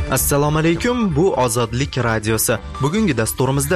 Assalomu alaykum, bu Ozodlik radiosi. Bugungi dasturimizda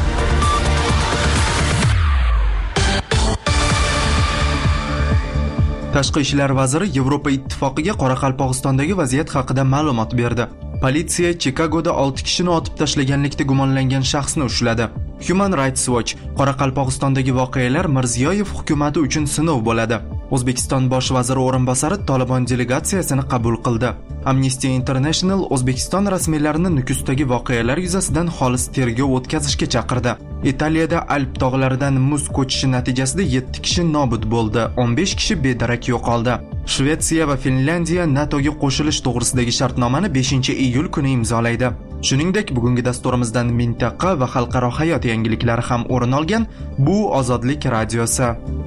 Tashqi ishlar vaziri Yevropa ittifoqiga Qoraqalpog'istondagi vaziyat haqida ma'lumot berdi. Politsiya Chikagoda 6 kishini otib tashlaganlikda gumonlangan shaxsni ushladi. Human Rights Watch: Qoraqalpog'istondagi voqealar Mirziyoyev hukumati uchun sinov bo'ladi. O'zbekiston bosh vaziri o'rinbosari Tolibon delegatsiyasini qabul qildi. Amnesty International O'zbekiston rasmiylarini Nukusdagi voqealar yuzasidan xolis tergov o'tkazishga chaqirdi. Italiyada Alp tog'laridan muz ko'chishi natijasida 7 kishi nobud bo'ldi, 15 kishi bedarak yo'qoldi. Shvetsiya va Finlandiya NATOga qo'shilish to'g'risidagi shartnomani 5-iyul kuni imzolaydi. Shuningdek, bugungi dasturimizdan mintaqa va xalqaro hayot yangiliklari ham o'rin olgan. Bu Ozodlik radiosi.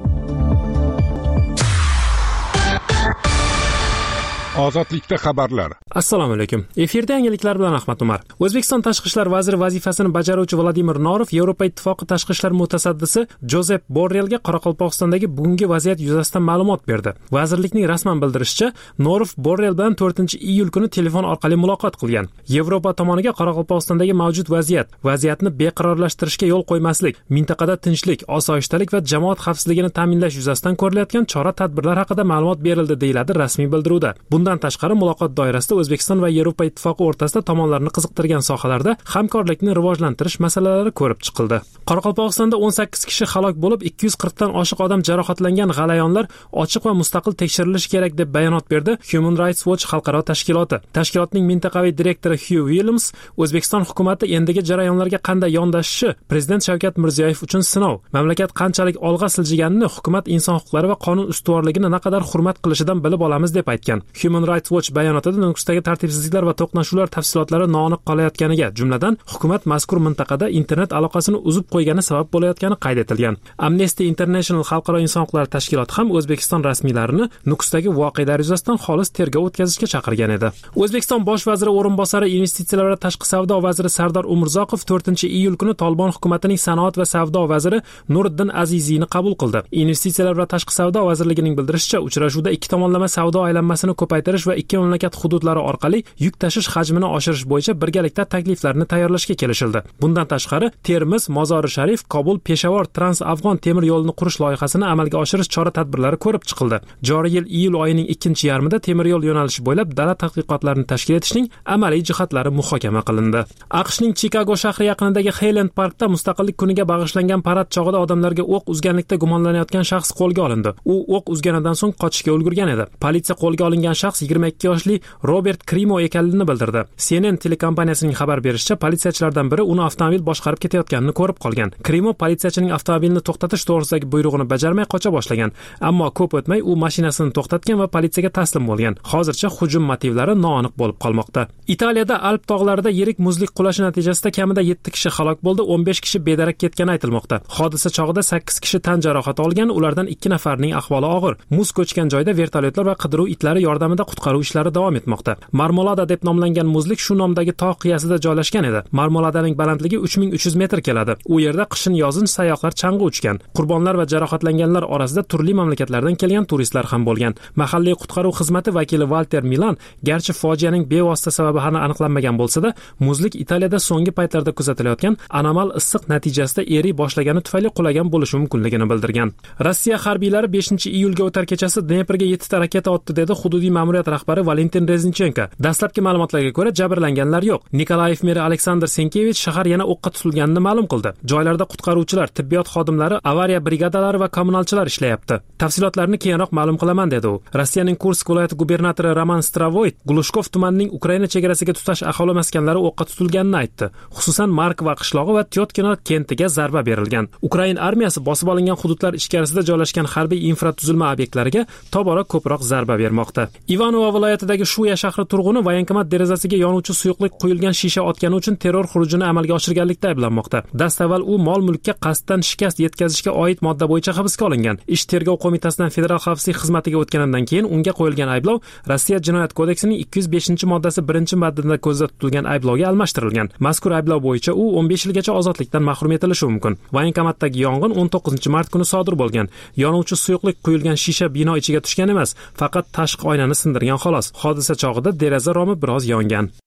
Ozodlikda xabarlar. Assalomu alaykum. Efirda yangiliklar bilan Ahmad Umar. O'zbekiston tashqi ishlar vaziri vazifasini bajaruvchi Vladimir Norov Yevropa ittifoqi tashqi ishlar mutasaddisi Jozep Borrellga Qoraqalpog'istondagi bugungi vaziyat yuzasidan ma'lumot berdi. Vazirlikning rasman bildirishicha, Norov Borrell bilan 4-iyul kuni telefon orqali muloqot qilgan. Yevropa tomoniga Qoraqalpog'istondagi mavjud vaziyatni beqarorlashtirishga yo'l qo'ymaslik, mintaqada tinchlik, osoyishtalik va jamoat xavfsizligini ta'minlash yuzasidan ko'rilayotgan chora-tadbirlar haqida ma'lumot berildi, deyiladi rasmiy bildiruvda. Bundan tashqari muloqot doirasida O'zbekiston va Yevropa ittifoqi o'rtasida tomonlarni qiziqtirgan sohalarda hamkorlikni rivojlantirish masalalari ko'rib chiqildi. Qoraqalpog'istonda 18 kishi halok bo'lib, 240 dan oshiq odam jarohatlangan g'alayonlar ochiq va mustaqil tekshirilishi kerak deb bayonot berdi Human Rights Watch xalqaro tashkiloti. Tashkilotning mintaqaviy direktori Hugh Williams O'zbekiston hukumati endigi jarayonlarga qanday yondashishi Prezident Shavkat Mirziyoyev uchun sinov. Mamlakat qanchalik olg'a siljiganini hukumat inson huquqlari va qonun ustuvorligini naqadar hurmat qilishidan bilib olamiz deb aytgan. Human Rights Watch bayonotida Nukusdagi tartibsizliklar va to'qnashuvlar tafsilotlari noaniq qolayotganiga, jumladan hukumat mazkur mintaqada internet aloqasini uzib qo'ygani sabab bo'layotgani qayd etilgan. Amnesty International xalqaro inson huquqlari tashkiloti ham O'zbekiston rasmiylarini Nukusdagi voqealar yuzasidan xolis tergov o'tkazishga chaqirgan edi. O'zbekiston bosh vaziri o'rinbosari investitsiyalar va tashqi savdo vaziri Sardor Umurzoqov 4-iyul kuni Tolibon hukumatining sanoat va savdo vaziri Nuriddin Aziziyni qabul qildi. Investitsiyalar va tashqi savdo vazirligining bildirishicha, uchrashuvda ikki tomonlama savdo aylanmasini ko'paytirish va ikki mamlakat hududlari orqali yuk tashish hajmini oshirish bo'yicha birgalikda takliflarni tayyorlashga kelishildi. Bundan tashqari, Termiz, Mozori Sharif, Kobul, Peshawar trans-afg'on temir yo'lini qurish loyihasini amalga oshirish chora-tadbirlari ko'rib chiqildi. Joriy yil iyul oyining 2-yarmida temir yo'l yo'nalishi bo'ylab dala tadqiqotlarini tashkil etishning amaliy jihatlari muhokama qilindi. AQShning Chikago shahri yaqinidagi Highland Parkda Mustaqillik kuniga bag'ishlangan parad chog'ida odamlarga o'q uzganlikda gumonlanayotgan shaxs qo'lga olindi. U o'q uzganidan so'ng qochishga ulgurgan edi. Politsiya qo'lga olingan shaxs 22 yoshli Robert Krimo ekanligini bildirdi. CNN telekompaniyasining xabar berishicha, politsiyachilardan biri uni avtomobil boshqarib ketayotganini ko'rib qolgan. Krimo politsiyachining avtomobilni to'xtatish to'g'risidagi buyrug'ini bajarmay qocha boshlagan, ammo ko'p o'tmay u mashinasini to'xtatgan va politsiyaga taslim bo'lgan. Hozircha hujum motivlari noaniq bo'lib qolmoqda. Italiyada Alp tog'larida yirik muzlik qulashi natijasida kamida 7 kishi halok bo'ldi, 15 kishi bedarak ketgani aytilmoqda. Hodisa chog'ida 8 kishi tan jarohati olgan, ulardan 2 nafarining ahvoli og'ir. Muz ko'chgan joyda vertolyotlar va qidiruv itlari yordamida qutqaruv ishlari davom etmoqda. Marmolada deb nomlangan muzlik shu nomdagi tog' qiyasida joylashgan edi. Marmoladaning balandligi 3300 metr keladi. U yerda qishin-yozin sayyohlar chang'i uchgan. Qurbonlar va jarohatlanganlar orasida turli mamlakatlardan kelgan turistlar ham bo'lgan. Mahalliy qutqaruv xizmati vakili Walter Milan, garchi fojianing bevosita sababi hali aniqlanmagan bo'lsa-da, muzlik Italiyada so'nggi paytlarda kuzatilayotgan anomal issiq natijasida eriy boshlagani tufayli qulagan bo'lishi mumkinligini bildirgan. Rossiya harbiylari 5-iyulga o'tar kechasi Dneprga 7 ta raketa otdi dedi hududiy ma'muriyat rahbari Valentin Rezinchenko. Dastlabki ma'lumotlarga ko'ra jabrlanganlar yo'q. Nikolayev meri Aleksandr Senkevich shahar yana o'qqa tutilganini ma'lum qildi. Joylarda qutqaruvchilar, tibbiyot xodimlari, avariya brigadalari va kommunalchilar ishlayapti. Tafsilotlarni keyinroq ma'lum qilaman dedi u. Rossiyaning Kursk viloyati gubernatori Roman Stravoyt Glushkov tumanining Ukraina chegarasiga tutash aholi maskanlari o'qqa tutilganini aytdi. Xususan Markova qishlog'i va Tyotkino kentiga zarba berilgan. Ukraina armiyasi bosib olingan hududlar ichkarisida joylashgan harbiy infratuzilma obyektlariga tobora ko'proq zarba bermoqda. Ivanova viloyatidagi Shuya shahri turg'uni voyankomat derazasiga yonuvchi suyuqlik quyilgan shisha otgani uchun terror xurujini amalga oshirganlikda ayblanmoqda. Dastavval u mol-mulkka qasddan shikast yetkazishga oid modda bo'yicha hibsga olingan. Ish tergov qo'mitasidan federal xavfsizlik xizmatiga o'tganidan keyin unga qo'yilgan ayblov Rossiya jinoyat kodeksining 205-moddasi 1-maddada ko'zda tutilgan ayblovga almashtirilgan. Mazkur ayblov bo'yicha u 15 yilgacha ozodlikdan mahrum etilishi mumkin. Voyankomatdagi yong'in 19-mart kuni sodir bo'lgan. Yonuvchi suyuqlik quyilgan shisha bino ichiga tushgan emas, faqat tashqi oynani sindirgan xolos. Hodisa chog'ida deraza romi biroz yongan.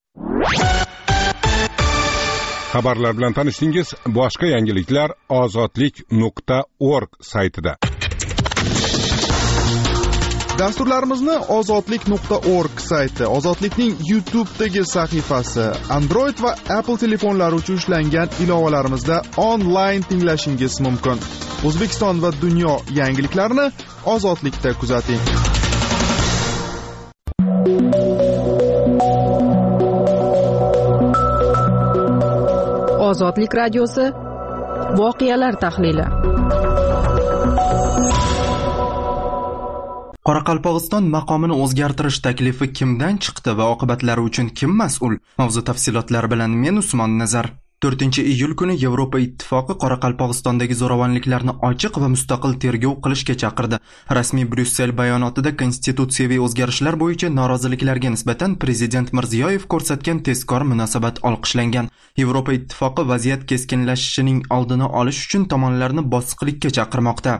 Xabarlar bilan tanishdingiz. Boshqa yangiliklar ozodlik.org saytida. Dasturlarimizni ozodlik.org sayti, Ozodlikning YouTube'dagi sahifasi, Android va Apple telefonlari uchun ishlangan ilovalarimizda onlayn tinglashingiz mumkin. O'zbekiston va dunyo yangiliklarini Ozodlikda kuzating. Ozodlik radiosi voqealar tahlili. Qoraqalpog'iston maqomini o'zgartirish taklifi kimdan chiqdi va oqibatlari uchun kim mas'ul? Mavzu tafsilotlari bilan men Usmon Nazar. 4-iyul kuni Yevropa Ittifoqi Qoraqalpog'istondagi zo'ravonliklarni ochiq va mustaqil tergov qilishga chaqirdi. Rasmiy Bryussel bayonotida konstitutsiyaviy o'zgarishlar bo'yicha noroziliklarga nisbatan prezident Mirziyoyev ko'rsatgan tezkor munosabat olqishlangan. Yevropa Ittifoqi vaziyat keskinlashishining oldini olish uchun tomonlarni bosiqlikka chaqirmoqda.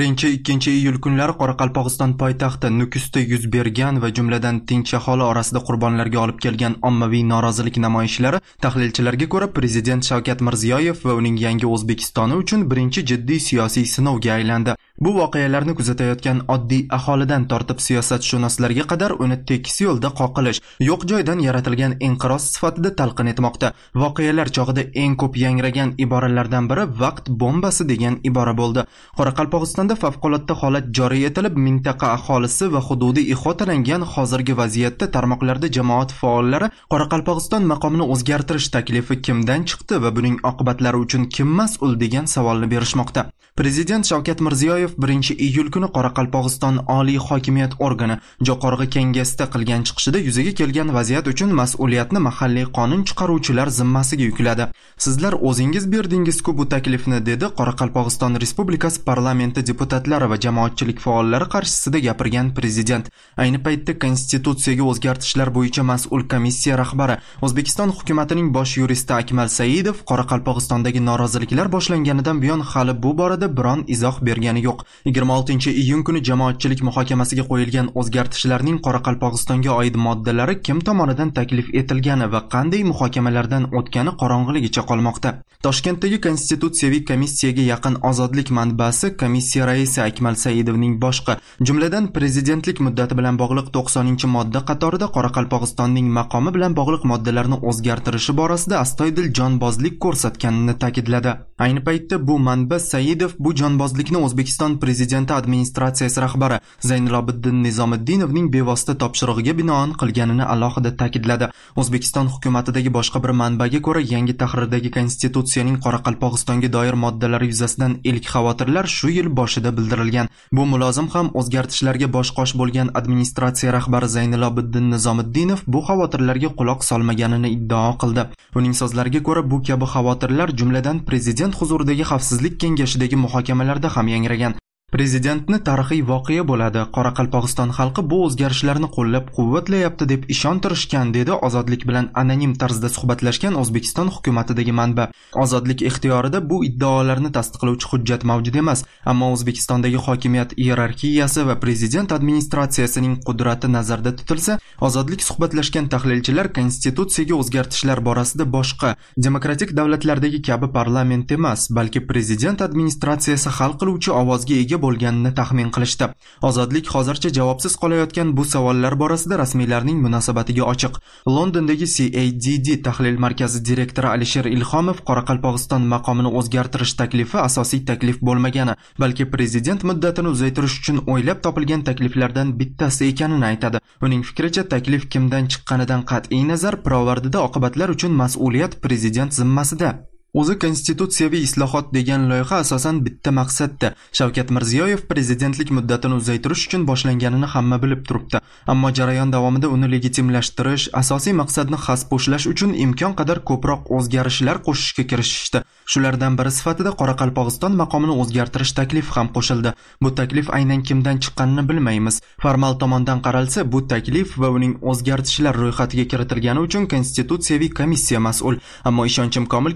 1-2 iyul kunlari Qoraqalpog'iston poytaxti Nukusda yuz bergan va jumladan tinch aholi orasida qurbonlarga olib kelgan ommaviy norozilik namoyishlari tahlilchilarga ko'ra prezident Shavkat Mirziyoyev va uning yangi O'zbekistoni uchun birinchi jiddiy siyosiy sinovga aylandi. Bu voqealarni kuzatayotgan oddiy aholidan tortib siyosatshunoslarga qadar uni tekis yo'lda qoqilish, yo'q joydan yaratilgan inqiroz sifatida talqin etmoqda. Voqealar chog'ida eng ko'p yangragan iboralardan biri vaqt bombasi degan ibora bo'ldi. Qoraqalpog'istonda favqulodda holat joriy etilib, mintaqa aholisi va hududiy ihotalangan hozirgi vaziyatda tarmoqlarda jamoat faollari Qoraqalpog'iston maqomini o'zgartirish taklifi kimdan chiqdi va buning oqibatlari uchun kim mas'ul degan savolni berishmoqda. Prezident Shavkat Mirziyoyev 1-iyul kuni Qoraqalpog'iston Oliy hokimiyat organi Jo'qorg'i Kengesda qilgan chiqishida yuzaga kelgan vaziyat uchun mas'uliyatni mahalliy qonun chiqaruvchilar zimmasiga yukladi. Sizlar o'zingiz berdingiz-ku bu taklifni, dedi Qoraqalpog'iston Respublikasi parlamenti deputatlari va jamoatchilik faollari qarshisida gapirgan prezident. Ayni paytda konstitutsiyaga o'zgartishlar bo'yicha mas'ul komissiya rahbari, O'zbekiston hukumatining bosh yuristi Akmal Saidov Qoraqalpog'istondagi noroziliklar boshlanganidan buyon hali bu borada biron izoh bergani yo'q. 26-iyun kuni jamoatchilik muhokamasiga qo'yilgan o'zgartishlarning Qoraqalpog'istonga oid moddalari kim tomonidan taklif etilgani va qanday muhokamalardan o'tgani qorong'iligicha qolmoqda. Toshkentdagi konstitutsiyaviy komissiyaga yaqin Ozodlik manbasi komissiya raisi Akmal Saidovning boshqa, jumladan prezidentlik muddati bilan bog'liq 90-modda qatorida Qoraqalpog'istonning maqomi bilan bog'liq moddalarni o'zgartirishi borasida astoydil jonbozlik ko'rsatganini ta'kidladi. Ayni paytda bu manba Saidov bu jonbozlikni O'zbekiston prezidenti administratsiyasi rahbari Zaynilobiddin Nizomiddinovning bevosita topshirig'iga binoan qilganini alohida ta'kidladi. O'zbekiston hukumatidagi boshqa bir manbaga ko'ra, yangi tahrirdagi konstitutsiyaning Qoraqalpog'istonga doir moddalari yuzasidan ilk xavotirlar shu yil boshida bildirilgan. Bu mulozim ham o'zgartishlarga bosh-qosh bo'lgan administratsiya rahbari Zaynilobiddin Nizomiddinov bu xavotirlarga quloq solmaganini iddao qildi. Uning so'zlariga ko'ra, bu kabi xavotirlar jumladan prezident huzuridagi xavfsizlik kengashidagi muhokamalarda ham yangragan. Prezidentni tarixiy voqea bo'ladi. Qoraqalpog'iston xalqi bu o'zgarishlarni qo'llab-quvvatlayapti deb ishontirishgan, dedi Ozodlik bilan anonim tarzda suhbatlashgan O'zbekiston hukumatidagi manba. Ozodlik ixtiyorida bu iddaolarni tasdiqlovchi hujjat mavjud emas, ammo O'zbekistondagi hokimiyat iyerarxiyasi va prezident administratsiyasining qudrati nazarda tutilsa, Ozodlik suhbatlashgan tahlilchilar konstitutsiyaga o'zgartishlar borasida boshqa demokratik davlatlardagi kabi parlament emas, balki prezident administratsiyasi hal qiluvchi ovozga ega bo'lganini taxmin qilishdi. Ozodlik hozircha javobsiz qolayotgan bu savollar borasida rasmiylarning munosabatiga ochiq. Londondagi CADD tahlil markazi direktori Alisher Ilhomov Qoraqalpog'iston maqomini o'zgartirish taklifi asosiy taklif bo'lmagani, balki prezident muddatini uzaytirish uchun o'ylab topilgan takliflardan bittasi ekanini aytadi. Uning fikricha, taklif kimdan chiqqanidan qat'iy nazar, pirovardida oqibatlar uchun mas'uliyat prezident zimmasida. O'zi konstitutsiyaviy islohot degan loyiha asosan bitta maqsadda. Shavkat Mirziyoyev prezidentlik muddatini uzaytirish uchun boshlanganini hamma bilib turibdi. Ammo jarayon davomida uni legitimlashtirish, asosiy maqsadni xaspo'shlash uchun imkon qadar ko'proq o'zgarishlar qo'shishga kirishishdi. Shulardan biri sifatida Qoraqalpog'iston maqomini o'zgartirish taklifi ham qo'shildi. Bu taklif aynan kimdan chiqqanini bilmaymiz. Formal tomondan qaralsa, bu taklif va uning o'zgartishlar ro'yxatiga kiritilgani uchun konstitutsiyaviy komissiya mas'ul. Ammo ishonchim komilki, bu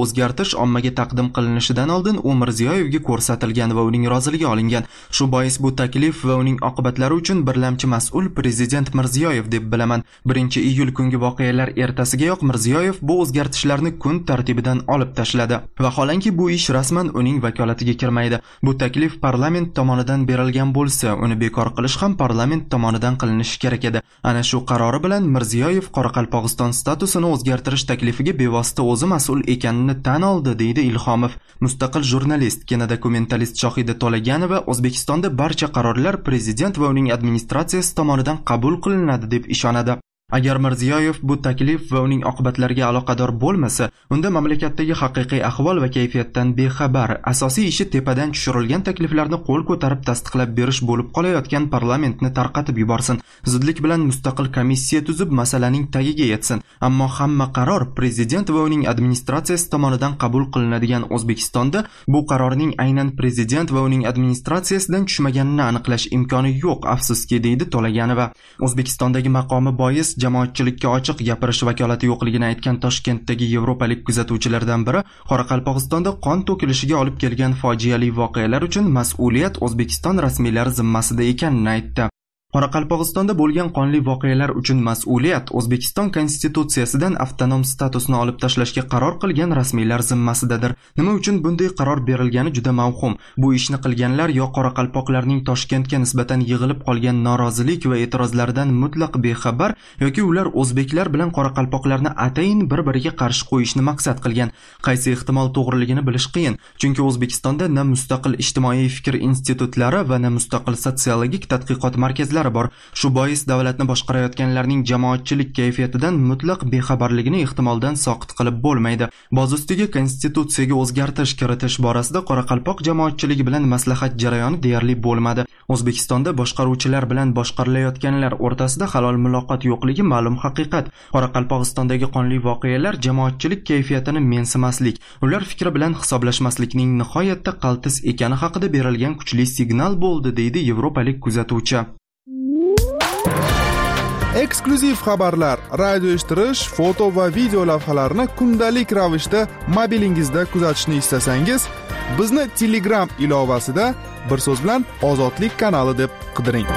o'zgartirish ommaga taqdim qilinishidan oldin u Mirziyoyevga ko'rsatilgan va uning roziligi olingan. Shu bois bu taklif va uning oqibatlari uchun birlamchi mas'ul prezident Mirziyoyev deb bilaman. 1-iyul kungi voqealar ertasigayoq Mirziyoyev bu o'zgartirishlarni kun tartibidan olib tashladi. Vaholanki bu ish rasman uning vakolatiga kirmaydi. Bu taklif parlament tomonidan berilgan bo'lsa, uni bekor qilish ham parlament tomonidan qilinishi kerak edi. Ana shu qarori bilan Mirziyoyev Qoraqalpog'iston statusini o'zgartirish taklifiga bevosita o'zi mas'ul ekanini tan oldi, deydi Ilhomov. Mustaqil jurnalist, kinodokumentalist Shohida To'laganova O'zbekistonda barcha qarorlar prezident va uning administratsiyasi tomonidan qabul qilinadi deb ishonadi. Agar Mirziyoyev bu taklif va uning oqibatlariga aloqador bo'lmasa, unda mamlakatdagi haqiqiy ahvol va kayfiyatdan bexabar, asosiy ishi tepadan tushirilgan takliflarni qo'l ko'tarib tasdiqlab berish bo'lib qolayotgan parlamentni tarqatib yuborsin. Zudlik bilan mustaqil komissiya tuzib masalaning tagiga yetsin. Ammo hamma qaror prezident va uning administratsiyasi tomonidan qabul qilinadigan O'zbekistonda bu qarorning aynan prezident va uning administratsiyasidan tushmaganini aniqlash imkoni yo'q, afsuski, deydi To'laganova. O'zbekistondagi maqomi bois jamoatchilikka ochiq gapirish vakolati yo'qligini aytgan Toshkentdagi yevropalik kuzatuvchilardan biri Qoraqalpog'istonda qon to'kilishiga olib kelgan fojiali voqealar uchun mas'uliyat O'zbekiston rasmiylari zimmasida ekanini aytdi. Qoraqalpog'istonda bo'lgan qonli voqealar uchun mas'uliyat O'zbekiston konstitutsiyasidan avtonom statusni olib tashlashga qaror qilgan rasmiylar zimmasidadir. Nima uchun bunday qaror berilgani juda mavhum. Bu ishni qilganlar yo qoraqalpoqlarning Toshkentga nisbatan yig'ilib qolgan norozilik va e'tirozlaridan mutlaq bexabar yoki ular o'zbeklar bilan qoraqalpoqlarni atayin bir-biriga qarshi qo'yishni maqsad qilgan. Qaysi ehtimol to'g'riligini bilish qiyin, chunki O'zbekistonda na mustaqil ijtimoiy fikr institutlari va na mustaqil sotsiologik tadqiqot markazlari bor. Shu bois davlatni boshqarayotganlarning jamoatchilik kayfiyatidan mutlaq bexabarligini ehtimoldan soqit qilib bo'lmaydi. Boz ustiga konstitutsiyaga o'zgartirish kiritish borasida qoraqalpoq jamoatchiligi bilan maslahat jarayoni deyarli bo'lmadi. O'zbekistonda boshqaruvchilar bilan boshqarilayotganlar o'rtasida halol muloqot yo'qligi ma'lum haqiqat. Qoraqalpog'istondagi qonli voqealar jamoatchilik kayfiyatini mensimaslik, ular fikri bilan hisoblashmaslikning nihoyatda qaltis ekani haqida berilgan kuchli signal bo'ldi, deydi yevropalik kuzatuvchi. Eksklyuziv xabarlar, radio eshittirish, foto va video lavhalarni kundalik ravishda mobilingizda kuzatishni istasangiz, bizni Telegram ilovasida bir so'z bilan Ozodlik kanali deb qidiring.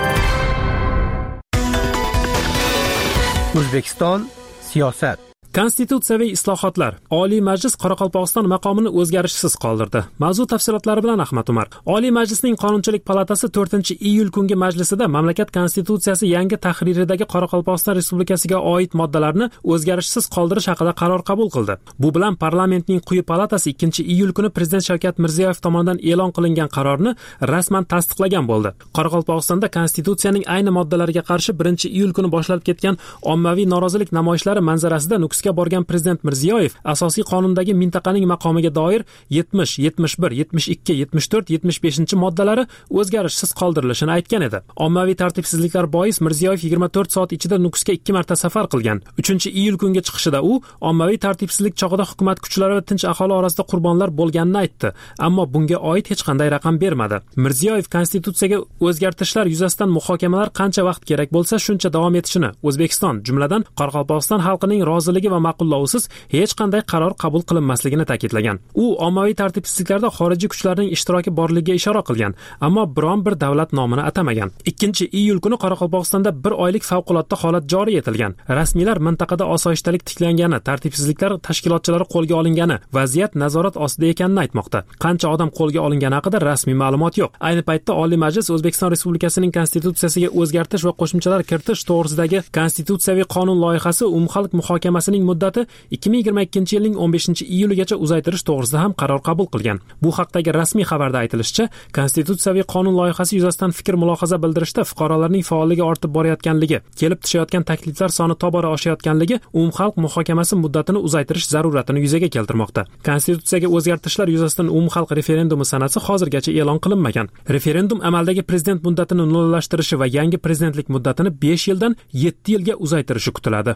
O'zbekiston siyosat. Konstitutsiyaviy islohotlar. Oliy Majlis Qoraqalpog'iston maqomini o'zgarishsiz qoldirdi. Mavzu tafsilotlari bilan Ahmad Umar. Oliy Majlisning Qonunchilik palatasi 4-iyul kungi majlisida mamlakat konstitutsiyasi yangi tahriridagi Qoraqalpog'iston Respublikasiga oid moddalarni o'zgarishsiz qoldirish haqida qaror qabul qildi. Bu bilan parlamentning quyi palatasi 2-iyul kuni Prezident Shavkat Mirziyoyev tomonidan e'lon qilingan qarorni rasman tasdiqlagan bo'ldi. Qoraqalpog'istonda konstitutsiyaning ayni moddalariga qarshi 1-iyul kuni boshlanib ketgan ommaviy norozilik namoyishlari manzarasida Nukusga borgan Prezident Mirziyoyev asosiy qonundagi mintaqaning maqomiga doir 70, 71, 72, 74, 75 moddalari o'zgarishsiz qoldirilishini aytgan edi. Ommaviy tartibsizliklar bois Mirziyoyev 24 soat ichida Nukusga 2 marta safar qilgan. 3-iyul kungi chiqishida u ommaviy tartibsizlik chog'ida hukumat kuchlari va tinch aholi orasida qurbonlar bo'lganini aytdi, ammo bunga oid hech qanday raqam bermadi. Mirziyoyev konstitutsiyaga o'zgartirishlar yuzasidan muhokamalar qancha vaqt kerak bo'lsa shuncha davom etishini, O'zbekiston, jumladan Qoraqalpog'iston xalqining roziligi va ma'qullovisiz hech qanday qaror qabul qilinmasligini ta'kidlagan. U ommaviy tartibsizliklarda xorijiy kuchlarning ishtiroki borligiga ishora qilgan, ammo biron bir davlat nomini atamagan. 2-iyul kuni Qoraqalpog'istonda 1 oylik favqulodda holat joriy etilgan. Rasmiylar mintaqada osoyishtalik tiklangani, tartibsizliklar tashkilotchilari qo'lga olingani, vaziyat nazorat ostida ekanini aytmoqda. Qancha odam qo'lga olingani haqida rasmiy ma'lumot yo'q. Ayni paytda Oliy Majlis O'zbekiston Respublikasining konstitutsiyasiga o'zgartirish va qo'shimchalar kiritish to'g'risidagi konstitutsiyaviy qonun loyihasi umumxalq muhokamasining muddati 2022-yilning 15-iyuligacha uzaytirish to'g'risida ham qaror qabul qilgan. Bu haqdagi rasmiy xabarda aytilishicha, konstitutsiyaviy qonun loyihasi yuzasidan fikr mulohaza bildirishda fuqarolarning faolligi ortib borayotganligi, kelib tushayotgan takliflar soni tobora oshayotganligi umumxalq muhokamasi muddatini uzaytirish zaruratini yuzaga keltirmoqda. Konstitutsiyaga o'zgartirishlar yuzasidan umumxalq referendumi sanasi hozirgacha e'lon qilinmagan. Referendum amaldagi prezident muddatini nollashtirishi va yangi prezidentlik muddatini 5 yildan 7 yilga uzaytirishi kutiladi.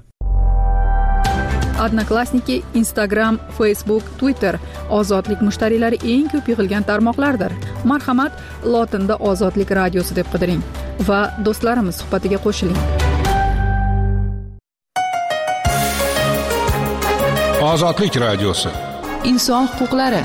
Odnoklassniki, Instagram, Facebook, Twitter ozodlik mushtariylari eng ko'p yig'ilgan tarmoqlardir. Marhamat, lotinda Ozodlik radiosi deb qidiring va do'stlarimiz suhbatiga qo'shiling. Ozodlik radiosi. inson huquqlari.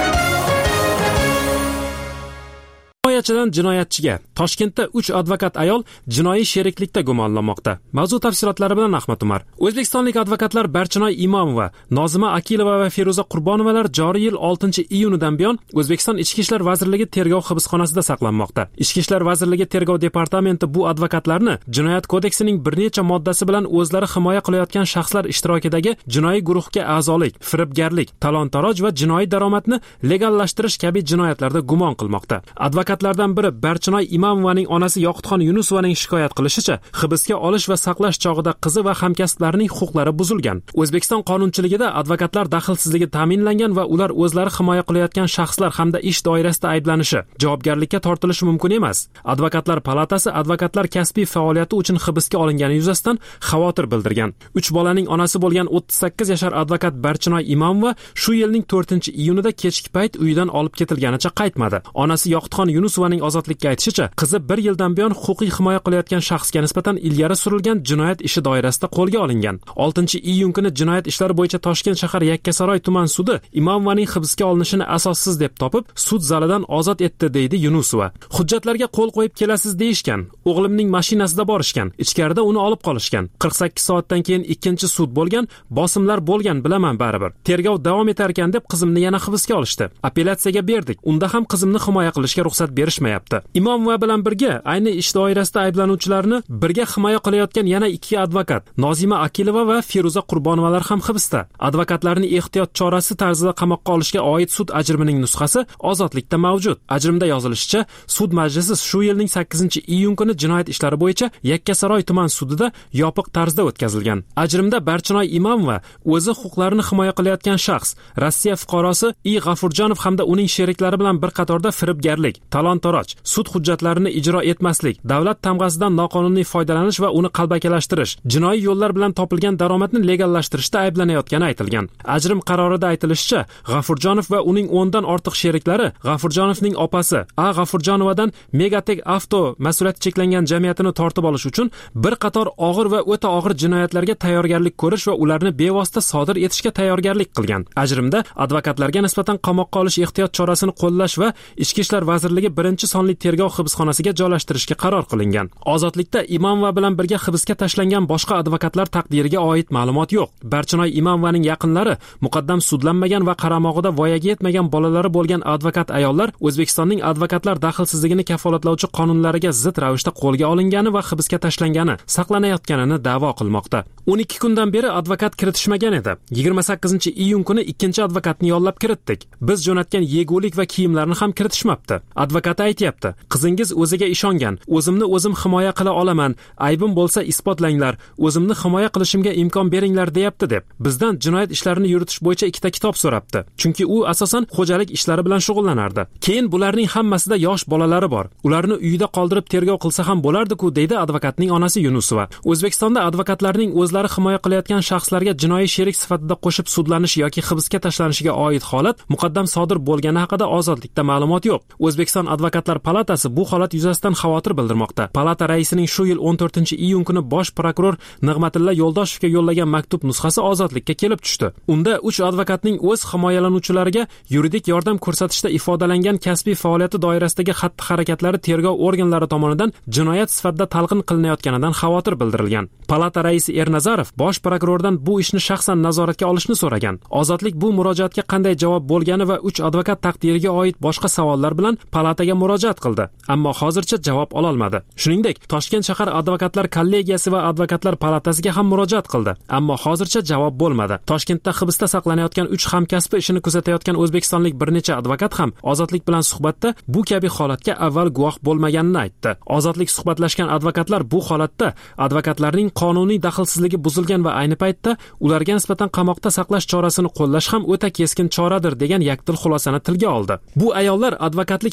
Jinoyatchidan jinoyatchiga Toshkentda 3 advokat ayol jinoiy sheriklikda gumonlanmoqda. Mavzu tafsilotlari bilan Ahmad Umar. O'zbekistonlik advokatlar Barchinoy Imomova, Nozima Akilova va Feruza Qurbonovalar joriy yil 6-iyunidan buyon O'zbekiston Ichki ishlar vazirligi tergov hibsxonasida saqlanmoqda. Ichki ishlar vazirligi tergov departamenti bu advokatlarni Jinoyat kodeksining bir necha moddasi bilan o'zlari himoya qilayotgan shaxslar ishtirokidagi jinoiy guruhga a'zolik, firibgarlik, talon-taroj va jinoiy daromadni legallashtirish kabi jinoyatlarda gumon qilmoqda. Advokatlardan biri Barchinoy Imomovaning onasi Yoqutxon Yunusovaning shikoyat qilishicha, hibsga olish va saqlash chog'ida qizi va hamkasblarining huquqlari buzilgan. O'zbekiston qonunchiligida advokatlar daxlsizligi ta'minlangan va ular o'zlari himoya qilayotgan shaxslar hamda ish doirasida ayblanishi, javobgarlikka tortilishi mumkin emas. Advokatlar palatasi advokatlar kasbiy faoliyati uchun hibsga olingani yuzasidan xavotir bildirgan. 3 bolaning onasi bo'lgan 38 yashar advokat Barchinoy Imomova shu yilning 4-iyunida kechki payt uyidan olib ketilganicha qaytmadi. Onasi Yoqutxon Yunusovaning ozodlikka aytishicha, qizi 1 yildan buyon huquqiy himoya qilayotgan shaxsga nisbatan ilgari surilgan jinoyat ishi doirasida qo'lga olingan. 6-iyun kuni jinoyat ishlari bo'yicha Toshkent shahar Yakkasaroy tuman sudi Imomovaning hibsga olinishini asossiz deb topib, sud zalidan ozod etdi, deydi Yunusova. Hujjatlarga qo'l qo'yib kelasiz deyishgan. O'g'limning mashinasida borishgan. Ichkarida uni olib qolishgan. 48 soatdan keyin ikkinchi sud bo'lgan, bosimlar bo'lgan, bilaman baribir. Tergov davom etar ekan deb qizimni yana hibsga olishdi. Apellyatsiyaga berdik. Unda ham qizimni himoya qilishga ruxsat berishmayapti. Imomova bilan birga ayni ish doirasida ayblanuvchilarni birga himoya qilayotgan yana 2 advokat, Nozima Akilova va Feruza Qurbonovalar ham hibsda. Advokatlarni ehtiyot chorasi tarzida qamoqqa olishga oid sud ajribining nusxasi ozodlikda mavjud. Ajrimda yozilishicha, sud majlisi shu yilning 8-iyun kuni jinoyat ishlari bo'yicha Yakkasaroy tuman sudida yopiq tarzda o'tkazilgan. Ajrimda Barchinoy Imomova o'zi huquqlarini himoya qilayotgan shaxs, Rossiya fuqarosi I. G'afurjonov hamda uning sheriklari bilan bir qatorda firibgarlik, talon-taroj, sud hujjatlarini ijro etmaslik, davlat tamg'asidan noqonuniy foydalanish va uni qalbakilashtirish, jinoiy yo'llar bilan topilgan daromadni legallashtirishda ayblanayotgani aytilgan. Ajrim qarorida aytilishicha, G'afurjonov va uning 10 dan ortiq sheriklari G'afurjonovning opasi A. G'afurjonovadan Megatek Avto mas'uliyati cheklangan jamiyatini tortib olish uchun bir qator og'ir va o'ta og'ir jinoyatlarga tayyorgarlik ko'rish va ularni bevosita sodir etishga tayyorgarlik qilgan. Ajrimda advokatlarga nisbatan qamoqqa olish ehtiyot chorasini qo'llash va Ichki ishlar vazirligi 1-sonli tergov hibsxonasiga joylashtirishga qaror qilingan. Ozodlikda Imomova bilan birga hibsga tashlangan boshqa advokatlar taqdiriga oid ma'lumot yo'q. Barchinoy Imomovaning yaqinlari muqaddam sudlanmagan va qaramog'ida voyaga yetmagan bolalari bo'lgan advokat ayollar O'zbekistonning advokatlar daxlsizligini kafolatlovchi qonunlariga zid ravishda qo'lga olingani va hibsga tashlangani, saqlanayotganini da'vo qilmoqda. 12 kundan beri advokat kiritishmagan edi. 28-iyun kuni ikkinchi advokatni yollab kiritdik. Biz jo'natgan yegulik va kiyimlarni ham kiritishmabdi. Advokat aytayapti, qizingiz o'ziga ishongan, o'zimni o'zim himoya qila olaman, aybim bo'lsa isbotlanglar, o'zimni himoya qilishimga imkon beringlar deyapti deb. Bizdan jinoyat ishlarini yuritish bo'yicha 2 kitob so'rabdi. Chunki u asosan xo'jalik ishlari bilan shug'ullanardi. Keyin bularning hammasida yosh bolalari bor. Ularni uyida qoldirib tergov qilsa ham bo'lardi-ku, deydi advokatning onasi Yunusova. O'zbekistonda advokatlarning o'zlari himoya qilayotgan shaxslarga jinoiy sherik sifatida qo'shib sudlanish yoki hibsga tashlanishiga oid holat muqaddam sodir bo'lgani haqida ozodlikda ma'lumot yo'q. O'zbekiston advokatlar palatasi bu holat yuzasidan xavotir bildirmoqda. Palata raisining shu yil 14-iyun kuni bosh prokuror Nig'matilla Yo'ldoshevga yo'llagan maktub nusxasi ozodlikka kelib tushdi. Unda 3 advokatning o'z himoyalanuvchilariga yuridik yordam ko'rsatishda ifodalangan kasbiy faoliyati doirasidagi xatti-harakatlari tergov organlari tomonidan jinoyat sifatida talqin qilinayotganidan xavotir bildirilgan. Palata raisi Ernazarov bosh prokurordan bu ishni shaxsan nazoratga olishni so'ragan. Ozodlik bu murojaatga qanday javob bo'lgani va 3 advokat taqdiriga oid boshqa savollar bilan palataga murojaat qildi, ammo hozircha javob ola olmadi. Shuningdek, Toshkent shahar advokatlar kollegiyasi va advokatlar palatasiga ham murojaat qildi, ammo hozircha javob bo'lmadi. Toshkentda hibsda saqlanayotgan 3 hamkasbi ishini kuzatayotgan o'zbekistonlik bir necha advokat ham Ozodlik bilan suhbatda bu kabi holatga avval guvoh bo'lmaganini aytdi. Ozodlik suhbatlashgan advokatlar bu holatda advokatlarning qonuniy daxlsizligi buzilgan va ayni paytda ularga nisbatan qamoqda saqlash chorasini qo'llash ham o'ta keskin choradir degan yakdil xulosani tilga oldi. Bu ayollar advokatlik faoliyatini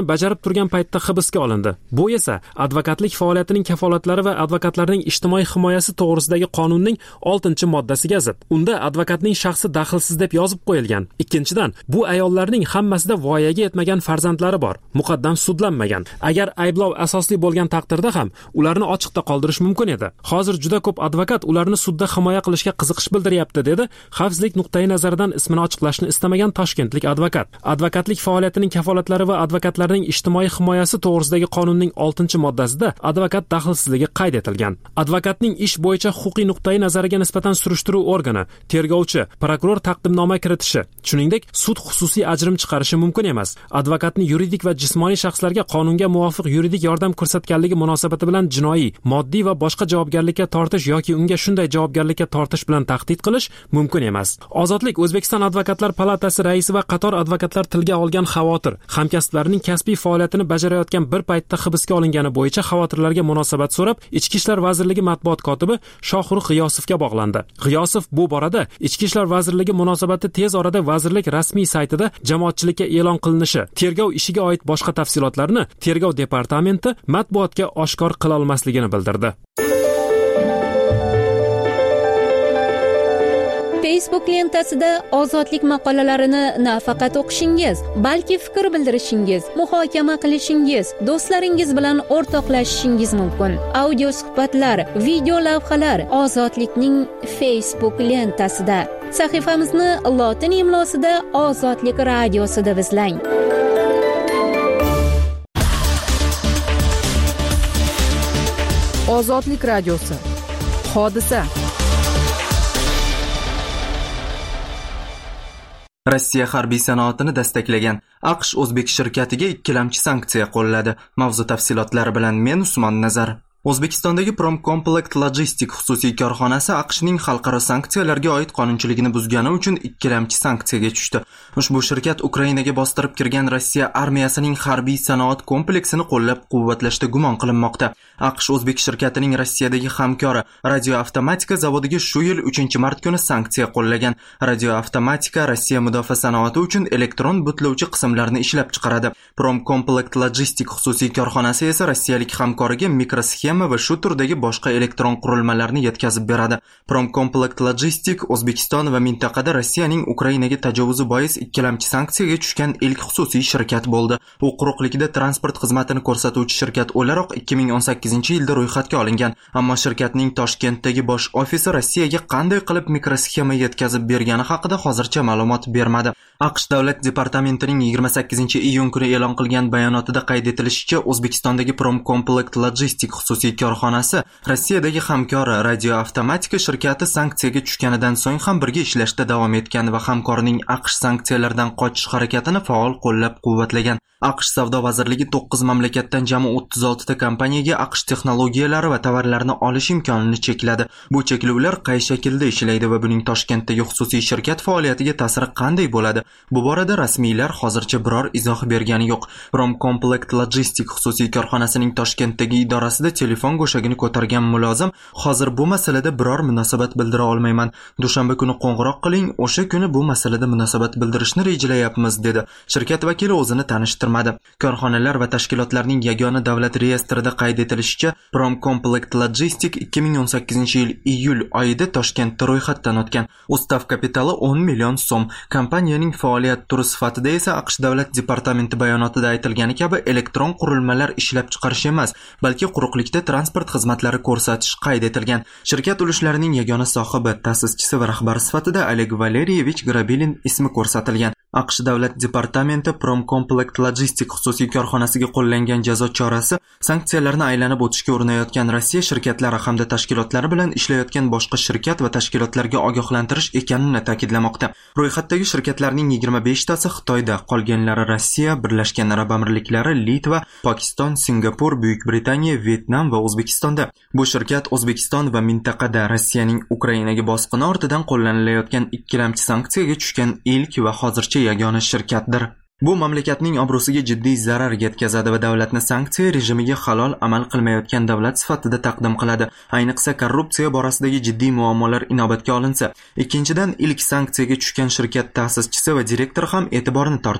vazifasini bajarib turgan paytda hibsga olindi. Bu esa advokatlik faoliyatining kafolatlari va advokatlarning ijtimoiy himoyasi to'g'risidagi qonunning 6-moddasiga zid. Unda advokatning shaxsi daxlsiz deb yozib qo'yilgan. Ikkinchidan, bu ayollarning hammasida voyaga yetmagan farzandlari bor, muqaddam sudlanmagan. Agar ayblov asosli bo'lgan taqdirda ham ularni ochiqda qoldirish mumkin edi. Hozir juda ko'p advokat ularni sudda himoya qilishga qiziqish bildiryapti, dedi xavfsizlik nuqtai nazaridan ismini ochiqlashni istamagan toshkentlik advokat. Advokatlik faoliyatining kafolatlari va advokatlarning ijtimoiy himoyasi to'g'risidagi qonunning 6-moddasida advokat daxlsizligi qayd etilgan. Advokatning ish bo'yicha huquqiy nuqtai nazariga nisbatan surishtiruv organi, tergovchi, prokuror taqdimnoma kiritishi, shuningdek sud xususiy ajrim chiqarishi mumkin emas. Advokatni yuridik va jismoniy shaxslarga qonunga muvofiq yuridik yordam ko'rsatganligi munosabati bilan jinoiy, moddiy va boshqa javobgarlikka tortish yoki unga shunday javobgarlikka tortish bilan tahdid qilish mumkin emas. Ozodlik O'zbekiston Advokatlar palatasi raisi va qator advokatlar tilga olgan xavotir, hamkasblarining kasbiy faoliyatini bajarayotgan bir paytda hibsga olingani bo'yicha xavotirlarga munosabat so'rab, Ichki ishlar vazirligi matbuot kotibi Shohruh G'iyosovga bog'landi. G'iyosov bu borada Ichki ishlar vazirligi munosabati tez orada vazirlik rasmiy saytida jamoatchilikka e'lon qilinishi, tergov ishiga oid boshqa tafsilotlarni Tergov departamenti matbuotga oshkor qila olmasligini bildirdi. Facebook lentasida ozodlik maqolalarini nafaqat o'qishingiz, balki fikr bildirishingiz, muhokama qilishingiz, do'stlaringiz bilan o'rtoqlashishingiz mumkin. Audio suhbatlar, video lavhalar Ozodlikning Facebook lentasida. Sahifamizni lotin imlosida Ozodlik radiosi deb izlang. Ozodlik radiosi. Hodisa. Rossiya harbiy sanoatini destaklagan AQSh o'zbek shirkatiga ikkilamchi sanksiya qo'lladi. Mavzu tafsilotlari bilan men Usmon Nazar. O'zbekistondagi Promcomplect Logistic xususiy korxonasi AQShning xalqaro sanksiyalarga oid qonunchiligini buzgani uchun ikkilamchi sanksiyaga tushdi. Ushbu shirkat Ukrainaga bostirib kirgan Rossiya armiyasining harbiy sanoat kompleksini qo'llab-quvvatlashda gumon qilinmoqda. AQSh o'zbek shirkatining Rossiyadagi hamkori Radioavtomatika zavodiga shu yil 3-mart kuni sanksiya qo'llagan. Radioavtomatika Rossiya mudofaa sanoati uchun elektron butlovchi qismlarni ishlab chiqaradi. Promcomplect Logistic xususiy korxonasi esa rossiyalik hamkoriga mikrosxema va shu turdagi boshqa elektron qurilmalarni yetkazib beradi. Promcomplect Logistic O'zbekiston va mintaqada Rossiyaning Ukrainaga tajovuzi bois ikkilamchi sanksiyaga tushgan ilk xususiy shirkat bo'ldi. U quruqlikda transport xizmatini ko'rsatuvchi shirkat o'laroq 2018-yilda ro'yxatga olingan, ammo shirkatning Toshkentdagi bosh ofisi Rossiyaga qanday qilib mikrosxema yetkazib bergani haqida hozircha ma'lumot bermadi. AQSh davlat departamentining 28-iyun kuni e'lon qilgan bayonotida qayd etilishicha, O'zbekistondagi Promcomplect Logistic xususiy korxonasi Rossiyadagi hamkori Radioavtomatika shirkati sanksiyaga tushganidan so'ng ham birga ishlashda davom etgan va hamkorining AQSh sanksiyalardan qochish harakatini faol qo'llab-quvvatlagan. AQSh savdo vazirligi 9 mamlakatdan jami 36 ta kompaniyaga AQSh texnologiyalari va tovarlarini olish imkonini chekladi. Bu cheklovlar qay shaklda ishlaydi va buning Toshkentdagi xususiy shirkat faoliyatiga ta'siri qanday bo'ladi? Bu borada rasmiylar hozircha biror izoh bergani yo'q. Promcomplect Logistic xususiy korxonasining Toshkentdagi idorasida telefon go'shagini ko'targan mulozim hozir bu masalada biror munosabat bildira olmayman. Dushanba kuni qo'ng'iroq qiling, o'sha kuni bu masalada munosabat bildirishni rejalayapmiz, dedi. Shirkat vakili o'zini tanishtirdi. Korxonalar va tashkilotlarning yagona davlat reyestrida qayd etilishicha, Promcomplect Logistic 2018-yil iyul oyida Toshkentda ro'yxatdan o'tgan. Ustav kapitali 10 million so'm. Kompaniyaning faoliyat turi sifatida esa AQSh davlat departamenti bayonotida aytilgani kabi elektron qurilmalar ishlab chiqarish emas, balki quruqlikda transport xizmatlari ko'rsatish qayd etilgan. Shirkat ulushlarining yagona sohibi, ta'sischisi va rahbari sifatida Oleg Valeriyevich Grabilin ismi ko'rsatilgan. AQSh davlat departamenti Promcomplect Logistic xususiy korxonasiga qo'llangan jazo chorasi sanksiyalarni aylanib o'tishga urinayotgan Rossiya shirkatlari hamda tashkilotlari bilan ishlayotgan boshqa shirkat va tashkilotlarga ogohlantirish ekanini ta'kidlamoqda. Ro'yxatdagi shirkatlarning 25 tasi Xitoyda, qolganlari Rossiya, Birlashgan Arab Amirliklari, Litva, Pokiston, Singapur, Buyuk Britaniya, Vyetnam va O'zbekistonda. Bu shirkat O'zbekiston va mintaqada Rossiyaning Ukrainaga bosqini ortidan qo'llanilayotgan ikkilamchi sanksiyaga tushgan ilk va hozircha yagona shirkatdir. Bu mamlakatning obro'siga jiddiy zarar yetkazadi va davlatni sanksiya rejimiga halol amal qilmayotgan davlat sifatida taqdim qiladi. Ayniqsa korrupsiya borasidagi jiddiy muammolar inobatga olinsa. Ikkinchidan, ilk sanksiyaga tushgan shirkat ta'sischisi va direktori ham e'tiborni tortadi.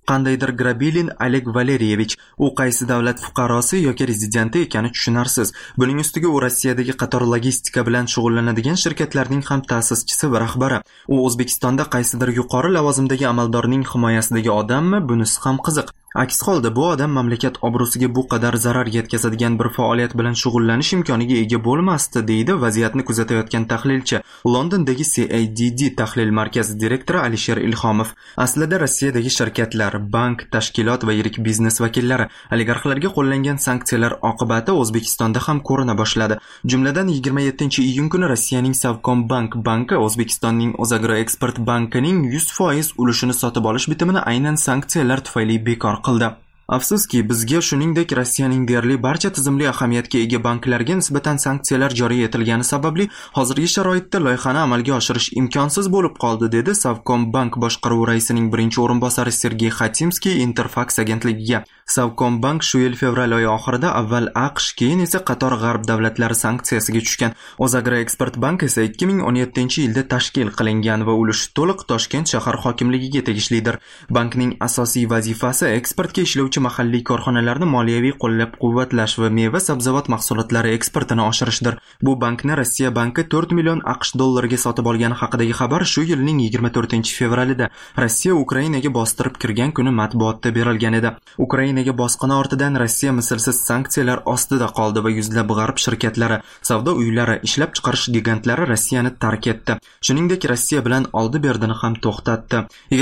Qandaydir Grabilin Oleg Valeriyevich, u qaysi davlat fuqarosi yoki rezidenti ekani tushunarsiz. Buning ustiga u Rossiyadagi qator logistika bilan shug'ullanadigan shirkatlarning ham ta'sischisi va rahbari. U O'zbekistonda qaysidir yuqori lavozimdagi amaldorning himoyasidagi odammi? Bunisi ham qiziq. Aks holda bu odam mamlakat obro'siga bu qadar zarar yetkazadigan bir faoliyat bilan shug'ullanish imkoniga ega bo'lmasdi, deydi vaziyatni kuzatayotgan tahlilchi, Londondagi CADD tahlil markazi direktori Alisher Ilhomov. Aslida Rossiyadagi shirkatlar, bank, tashkilot va yirik biznes vakillari oligarxlarga qo'llangan sanksiyalar oqibati O'zbekistonda ham ko'rina boshladi. Jumladan 27-iyun kuni Rossiyaning Savcombank banki O'zbekistonning O'zagroeksport bankining 100% ulushini sotib olish bitimini aynan sanksiyalar tufayli bekor qildi. Afsuski, bizga shuningdek Rossiyaning deyarli barcha tizimli ahamiyatga ega banklarga nisbatan sanksiyalar joriy etilgani sababli hozirgi sharoitda loyihani amalga oshirish imkonsiz bo'lib qoldi, dedi Savcombank boshqaruvi raisining birinchi o'rinbosari Sergey Khatimskiy Interfax agentligiga. Savcombank shu yil fevral oyi oxirida avval AQSh, keyin esa qator g'arb davlatlari sanksiyasiga tushgan. O'zagroeksport bank esa 2017-yilda tashkil qilingan va ulushi to'liq Toshkent shahar hokimligiga tegishlidir. Bankning asosiy vazifasi eksportga ishlovchi mahalliy korxonalarni moliyaviy qo'llab-quvvatlash va meva-sabzavot mahsulotlari eksportini oshirishdir. Bu bankni Rossiya banki 4 million AQSh dollariga sotib olgani haqidagi xabar shu yilning 24-fevralida Rossiya Ukrainaga bostirib kirgan kuni matbuotda berilgan edi. Ukrainaga bosqini ortidan Rossiya mislsiz sanksiyalar ostida qoldi va yuzlab g'arb shirkatlari, savdo uylari, ishlab chiqarish gigantlari Rossiyani tark etdi. Shuningdek, Rossiya bilan oldi-berdini ham to'xtatdi.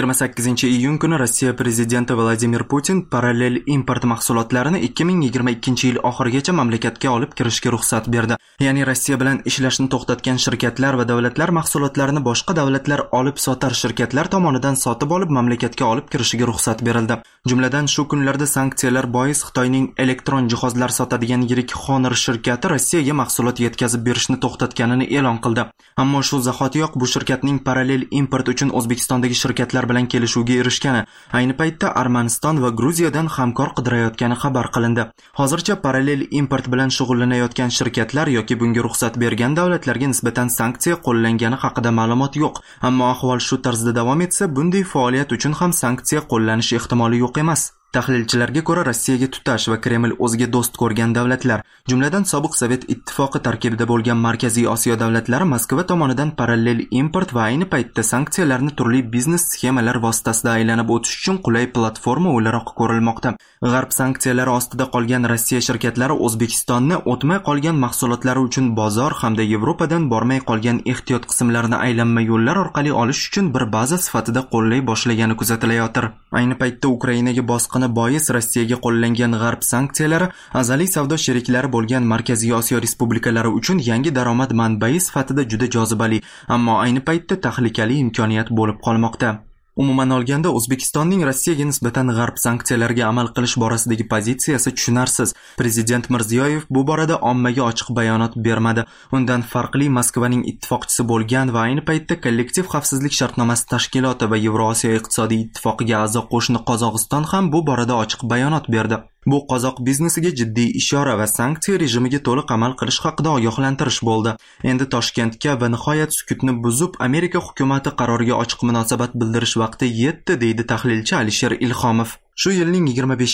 28-iyun kuni Rossiya prezidenti Vladimir Putin parallel import mahsulotlarini 2022-yil oxirigacha mamlakatga olib kirishga ruxsat berdi. Ya'ni Rossiya bilan ishlashni to'xtatgan shirkatlar va davlatlar mahsulotlarini boshqa davlatlar olib sotar shirkatlar tomonidan sotib olib mamlakatga olib kirishiga ruxsat berildi. Jumladan shu kunlarda sanksiyalar bois Xitoyning elektron jihozlar sotadigan yirik Honor shirkati Rossiyaga mahsulot yetkazib berishni to'xtatganini e'lon qildi. Ammo shu zahotiyoq bu shirkatning parallel import uchun O'zbekistondagi shirkatlar bilan kelishuvga erishgani, ayni paytda Armaniston va Gruziyadan hamkor qidirayotgani xabar qilindi. Hozircha parallel import bilan shug'ullanayotgan shirkatlar yoki bunga ruxsat bergan davlatlarga nisbatan sanksiya qo'llangani haqida ma'lumot yo'q. Ammo ahvol shu tarzda davom etsa, bunday faoliyat uchun ham sanksiya qo'llanishi ehtimoli yo'q emas. Tahlilchilarga ko'ra, Rossiyaga tutash va Kreml o'ziga do'st ko'rgan davlatlar, jumladan sobiq Sovet ittifoqi tarkibida bo'lgan Markaziy Osiyo davlatlari Moskva tomonidan parallel import va ayni paytda sanksiyalarni turli biznes sxemalar vositasida aylanib o'tish uchun qulay platforma o'laroq ko'rilmoqda. G'arb sanksiyalari ostida qolgan Rossiya shirkatlari O'zbekistonni o'tmay qolgan mahsulotlari uchun bozor hamda Yevropadan bormay qolgan ehtiyot qismlarini aylanma yo'llar orqali olish uchun bir baza sifatida qo'llay boshlagani kuzatilayotir. Ayni paytda Ukrainaga bosqini bois Rossiyaga qo'llangan g'arb sanksiyalari azaliy savdo sheriklari bo'lgan Markaziy Osiyo respublikalari uchun yangi daromad manbai sifatida juda jozibali, ammo ayni paytda tahlikali imkoniyat bo'lib qolmoqda. Umuman olganda, O'zbekistonning Rossiyaga nisbatan g'arb sanksiyalariga amal qilish borasidagi pozitsiyasi tushunarsiz. Prezident Mirziyoyev bu borada ommaga ochiq bayonot bermadi. Undan farqli Moskvaning ittifoqchisi bo'lgan va ayni paytda kollektiv xavfsizlik shartnomasi tashkiloti va Yevrosiyo iqtisodiy ittifoqiga a'zo qo'shni Qozog'iston ham bu borada ochiq bayonot berdi. Bu qozoq biznesiga jiddiy ishora va sanksiya rejimiga to'liq amal qilish haqida ogohlantirish bo'ldi. Endi Toshkentga va nihoyat sukutni buzib Amerika hukumati qaroriga ochiq munosabat bildirish vaqti yetdi, deydi tahlilchi Alisher Ilhomov. Shu yilning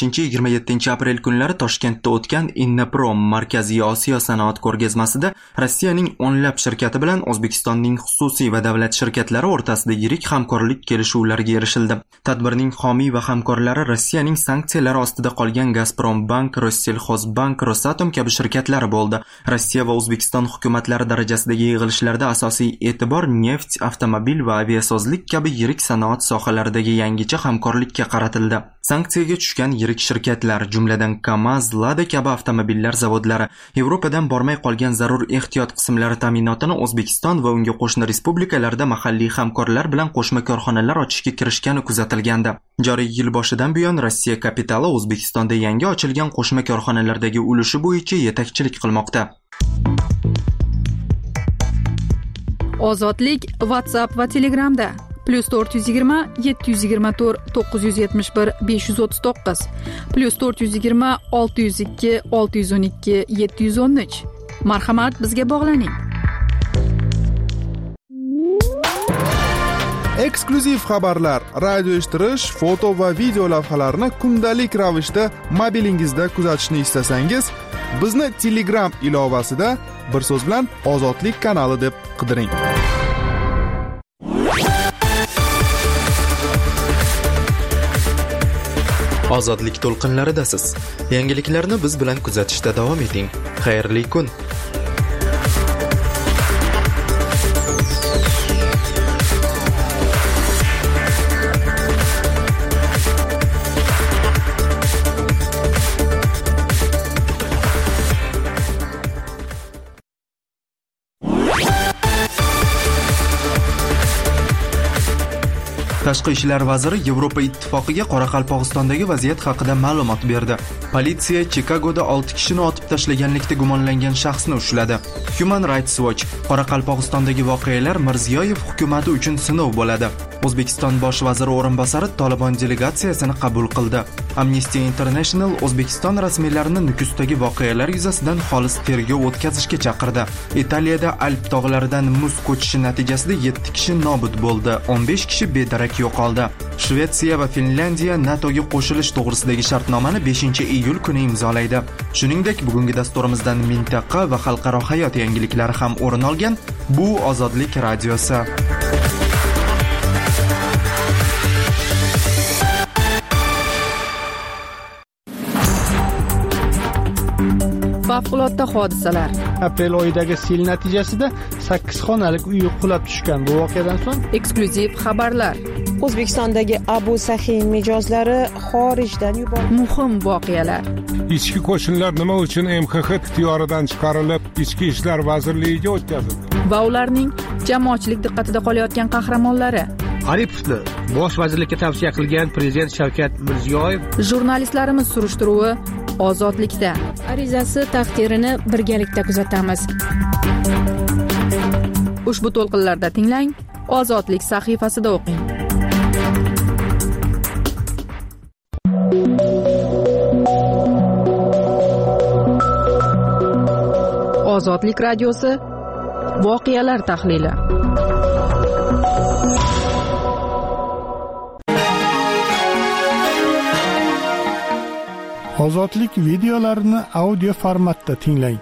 25-27 aprel kunlari Toshkentda o'tgan Innoprom Markaziy Osiyo sanoat ko'rgazmasida Rossiyaning o'nlab shirkati bilan O'zbekistonning xususiy va davlat shirkatlari o'rtasida yirik hamkorlik kelishuvlariga erishildi. Tadbirning homiy va hamkorlari Rossiyaning sanksiyalari ostida qolgan Gazprombank, Rossellxozbank, Rosatom kabi shirkatlar bo'ldi. Rossiya va O'zbekiston hukumatlari darajasidagi yig'ilishlarda asosiy e'tibor neft, avtomobil va aviasozlik kabi yirik sanoat sohalaridagi yangicha hamkorlikka qaratildi. Sanksiyaga tushgan yirik shirkatlar, jumladan KAMAZ, Lada kabi avtomobillar zavodlari Yevropadan bormay qolgan zarur ehtiyot qismlari ta'minotini O'zbekiston va unga qo'shni respublikalarda mahalliy hamkorlar bilan qo'shma korxonalar ochishga kirishgani kuzatilgandi. Joriy yil boshidan buyon Rossiya kapitali O'zbekistonda yangi ochilgan qo'shma korxonalardagi ulushi bo'yicha yetakchilik qilmoqda. Ozodlik WhatsApp va Telegramda +420 724 971 539 +420 602 612 713. Marhamat, bizga bog'laning. Eksklyuziv xabarlar, radio eshittirish, foto va video lavhalarni kundalik ravishda mobilingizda kuzatishni istasangiz, bizni Telegram ilovasida bir so'z bilan Ozodlik kanali deb qidiring. Ozodlik to'lqinlaridasiz. Yangiliklarni biz bilan kuzatishda davom eting. Xayrli kun. Tashqi ishlar vaziri Yevropa ittifoqiga Qoraqalpog'istondagi vaziyat haqida ma'lumot berdi. Politsiya Chikagoda 6 kishini otib tashlaganlikda gumonlangan shaxsni ushladi. Human Rights Watch: Qoraqalpog'istondagi voqealar Mirziyoyev hukumati uchun sinov bo'ladi. O'zbekiston bosh vaziri o'rinbosari Tolibon delegatsiyasini qabul qildi. Amnesty International O'zbekiston rasmiylarini Nukusdagi voqealar yuzasidan xolis tergov o'tkazishga chaqirdi. Italiyada Alp tog'laridan muz ko'chishi natijasida 7 kishi nobud bo'ldi, 15 kishi bedarak yo'qoldi. Shvetsiya va Finlandiya NATOga qo'shilish to'g'risidagi shartnomani 5-iyul kuni imzolaydi. Shuningdek, bugungi dasturimizdan mintaqa va xalqaro hayot yangiliklari ham o'rin olgan. Bu Ozodlik radiosi. Favqulodda hodisalar. Aprel oyidagi sel natijasida 8 xonalik uy qulab tushgan. Bu voqeadan so'ng Eksklyuziv xabarlar. O'zbekistondagi Abu Sahiy mijozlari xorijdan yuborildi. Muhim voqealar. Ichki qo'shinlar nima uchun MXX ixtiyoridan chiqarilib, Ichki ishlar vazirligiga o'tkazildi? Va ularning jamoatchilik diqqatida qolayotgan qahramonlari. Aripovni bosh vazirlikka tavsiya qilgan prezident Shavkat Mirziyoyev. Jurnalistlarimiz surishtiruvi Ozodlikda. Arizasi taqdirini birgalikda kuzatamiz. Ushbu to'lqinlarda tinglang, Ozodlik sahifasida o'qing. Ozodlik radiosi voqealar tahlili. Ozodlik videolarini audio formatda tinglang.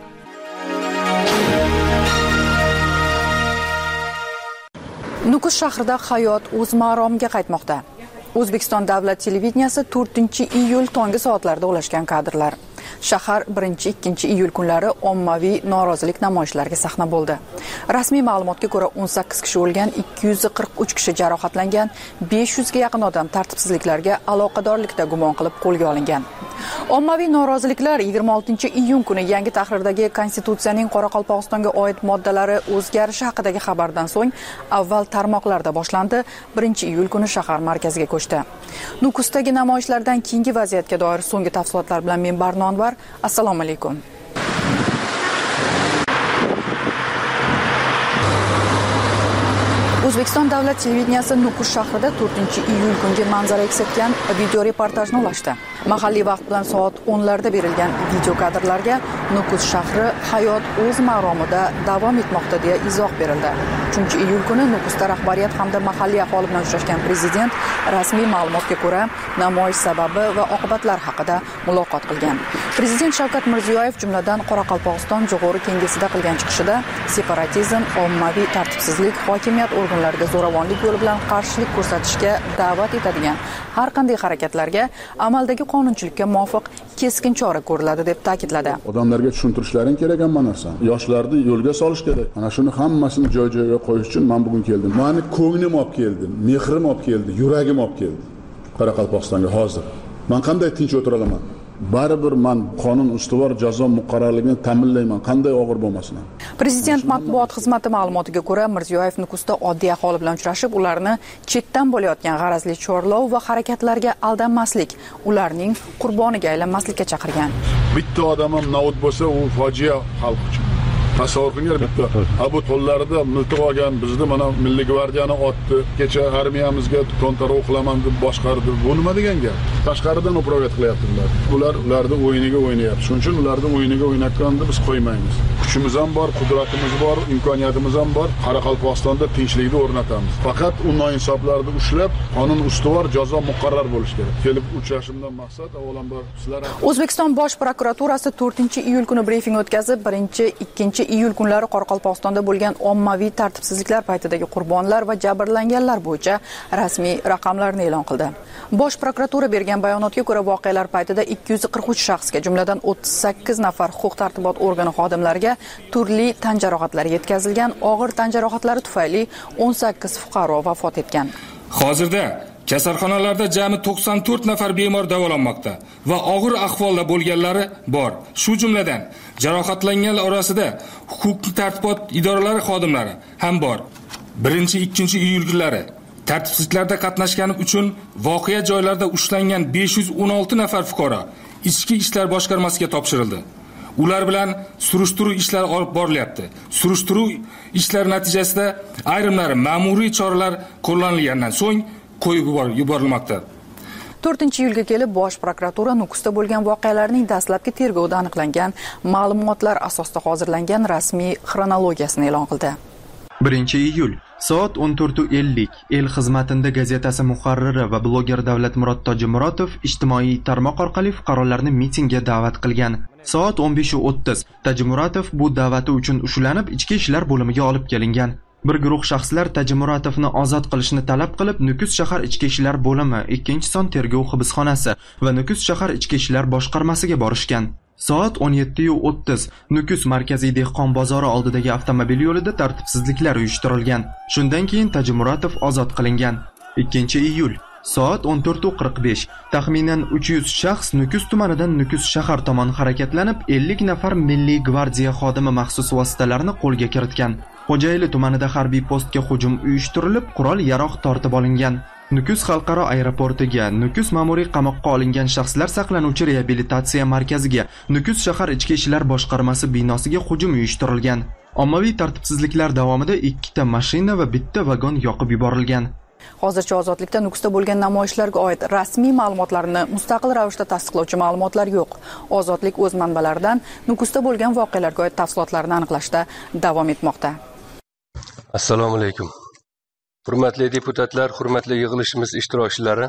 Nukus shahrida hayot o'z maromiga qaytmoqda. O'zbekiston davlat televideniyasi 4-iyul tongi soatlarida ulashgan kadrlar. Shahar 1-2 iyul kunlari ommaviy norozilik namoyishlariga sahna bo'ldi. Rasmiy ma'lumotga ko'ra 18 kishi o'lgan, 243 kishi jarohatlangan, 500 ga yaqin odam tartibsizliklarga aloqadorlikda gumon qilib qo'lga olingan. Ommaviy noroziliklar 26-iyun kuni yangi tahrirdagi Konstitutsiyaning Qoraqalpog'istonga oid moddalari o'zgarishi haqidagi xabardan so'ng avval tarmoqlarda boshlandi, 1-iyul kuni shahar markaziga ko'chdi. Nukusdagi namoyishlardan keyingi vaziyatga doir so'nggi tafsilotlar bilan men Barno Anvar. Assalomu alaykum. O'zbekiston davlat televideniyasi Nukus shahrida 4-iyul kungi manzara aks etgan video reportajni ulashdi. Mahalliy vaqt bilan soat 10larda berilgan video kadrlarga Nukus shahri hayot o'z maromida davom etmoqda deya izoh berildi. 3-iyul kuni Nukusda rahbariyat hamda mahalliy aholi bilan uchrashgan prezident rasmiy ma'lumotga ko'ra namoyish sababi va oqibatlari haqida muloqot qilgan. Prezident Shavkat Mirziyoyev jumladan Qoraqalpog'iston Jo'g'ori kengesida qilgan chiqishida separatizm, ommaviy tartibsizlik, hokimiyat organlariga zo'ravonlik yo'li bilan qarshilik ko'rsatishga da'vat etadigan har qanday harakatlarga amaldagi qonunchilikka muvofiq keskin chora ko'riladi deb ta'kidladi. Odamlarga tushuntirishlaring kerak hamma narsani. Yoshlarni yo'lga solish kerak. Mana shuni hammasini joy-joyiga qo'yish uchun men bugun keldim. Meni ko'nglim olib keldi, mehrim olib keldi, yuragim olib keldi. Qoraqalpog'istonga hozir. Men qanday tinch o'tira olaman? Baribir men qonun ustuvor jazo muqarrarligini ta'minlayman, qanday og'ir bo'lmasin. Prezident matbuot xizmati ma'lumotiga ko'ra, Mirziyoyev Nukusda oddiy aholi bilan uchrashib, ularni chetdan bo'layotgan g'arazli chorlov va harakatlarga aldanmaslik, ularning qurboniga aylanmaslikka chaqirgan. Bitta odam ham nobud bo'lsa, u fojia xalq uchun. Tasavvur qiling, bitta bu qo'llarida miltiq olgan bizni mana Milliy gvardiyani otdi, kecha armiyamizga to'ntara qilaman deb boshqardi. Bu nima degan gap? Tashqaridan upravovat qilyaptilar. Ularning o'yiniga o'ynayapti. Shuning uchun ularning o'yiniga o'ynatganni biz qo'ymaymiz. Kuchimiz ham bor, qudratimiz bor, imkoniyatimiz ham bor. Qoraqalpog'istonda tinchlikni o'rnatamiz. Faqat u noinsoblarni ushlab, qonun ustuvor jazo muqarrar bo'lishi kerak. Kelib uchrashimdan maqsad avvalambor sizlar. O'zbekiston Bosh prokuraturasi 4-iyul kuni brifing o'tkazib, 1-2 kunlari Qoraqalpog'istonda bo'lgan ommaviy tartibsizliklar paytidagi qurbonlar va jabrlanganlar bo'yicha rasmiy raqamlarni e'lon qildi. Bosh prokuratura bergan bayonotga ko'ra, voqealar paytida 243 shaxsga, jumladan 38 nafar huquq-tartibot organi xodimlariga turli tan jarohatlari yetkazilgan. Og'ir tan jarohatlari tufayli 18 fuqaro vafot etgan. Hozirda kasalxonalarda jami 94 nafar bemor davolanmoqda va og'ir ahvolda bo'lganlari bor. Shu jumladan jarohatlanganlar orasida huquq-tartibot idoralari xodimlari ham bor. 1-2 iyul kunlari tartibsizliklarda qatnashgani uchun voqea joylarida ushlangan 516 nafar fuqaro Ichki ishlar boshqarmasiga topshirildi. Ular bilan surishtiruv ishlari olib borilyapti. Surishtiruv ishlari natijasida ayrimlari ma'muriy choralar qo'llanilgandan so'ng qo'yib yuborilmoqda. 4-iyulga kelib Bosh prokuratura Nukusda bo'lgan voqealarning dastlabki tergovida aniqlangan ma'lumotlar asosida hozirlangan rasmiy xronologiyasini e'lon qildi. 1-iyul soat 14:50 El xizmatida gazetasi muharriri va bloger Davlatmurod Tojimurotov ijtimoiy tarmoq orqali fuqarolarni mitingga da'vat qilgan. Soat 15:30 Tojimurotov bu da'vati uchun ushlanib, ichki ishlar bo'limiga olib kelingan. Bir guruh shaxslar Tojimuratovni ozod qilishni talab qilib, Nukus shahar ichki ishlar bo'limi 2-son tergov hibsxonasi va Nukus shahar ichki ishlar boshqarmasiga borishgan. Soat 17:30 Nukus markaziy dehqon bozori oldidagi avtomobil yo'lida tartibsizliklar uyushtirilgan. Shundan keyin Tojimurotov ozod qilingan. 2-iyul soat 14:45 taxminan 300 shaxs Nukus tumanidan Nukus shahar tomon harakatlanib, 50 nafar Milliy gvardiya xodimi maxsus vositalarini qo'lga kiritgan. Xo'jayli tumanida harbiy postga hujum uyushtirilib, qurol-yarog' tortib olingan. Nukus xalqaro aeroportiga, Nukus ma'muriy qamoqqa olingan shaxslar saqlanuvchi reabilitatsiya markaziga, Nukus shahar ichki ishlar boshqarmasi binosiga hujum uyushtirilgan. Ommaviy tartibsizliklar davomida 2 ta mashina va bitta vagon yoqib yuborilgan. Hozircha ozodlikda Nukusda bo'lgan namoyishlarga oid rasmiy ma'lumotlarni mustaqil ravishda tasdiqlovchi ma'lumotlar yo'q. Ozodlik o'z manbalaridan Nukusda bo'lgan voqealarga oid tafsilotlarni aniqlashda davom etmoqda. Assalomu alaykum. Hurmatli deputatlar, hurmatli yig'ilishimiz ishtirokchilari.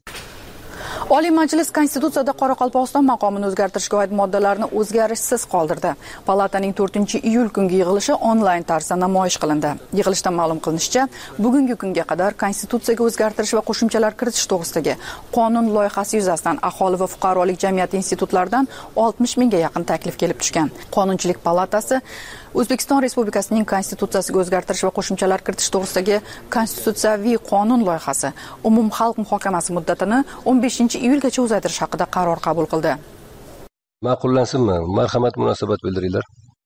Oliy Majlis Konstitutsiyada Qoraqalpog'iston maqomini o'zgartirishga oid moddalarni o'zgarishsiz qoldirdi. Palataning 4-iyul kungi yig'ilishi onlayn tarzda namoyish qilindi. Yig'ilishda ma'lum qilinishicha, bugungi kunga qadar Konstitutsiyaga o'zgartirish va qo'shimchalar kiritish to'g'risidagi qonun loyihasi yuzasidan aholi va fuqarolik jamiyati institutlaridan 60 mingga yaqin taklif kelib tushgan. Qonunchilik palatasi O'zbekiston Respublikasining Konstitutsiyasiga o'zgartirish va qo'shimchalar kiritish to'g'risidagi konstitutsiyaviy qonun loyihasi umumxalq muhokamasi muddatini 15-iyulgacha uzaytirish haqida qaror qabul qildi. Ma'qullansinmi? Marhamat, munosabat bildiringlar.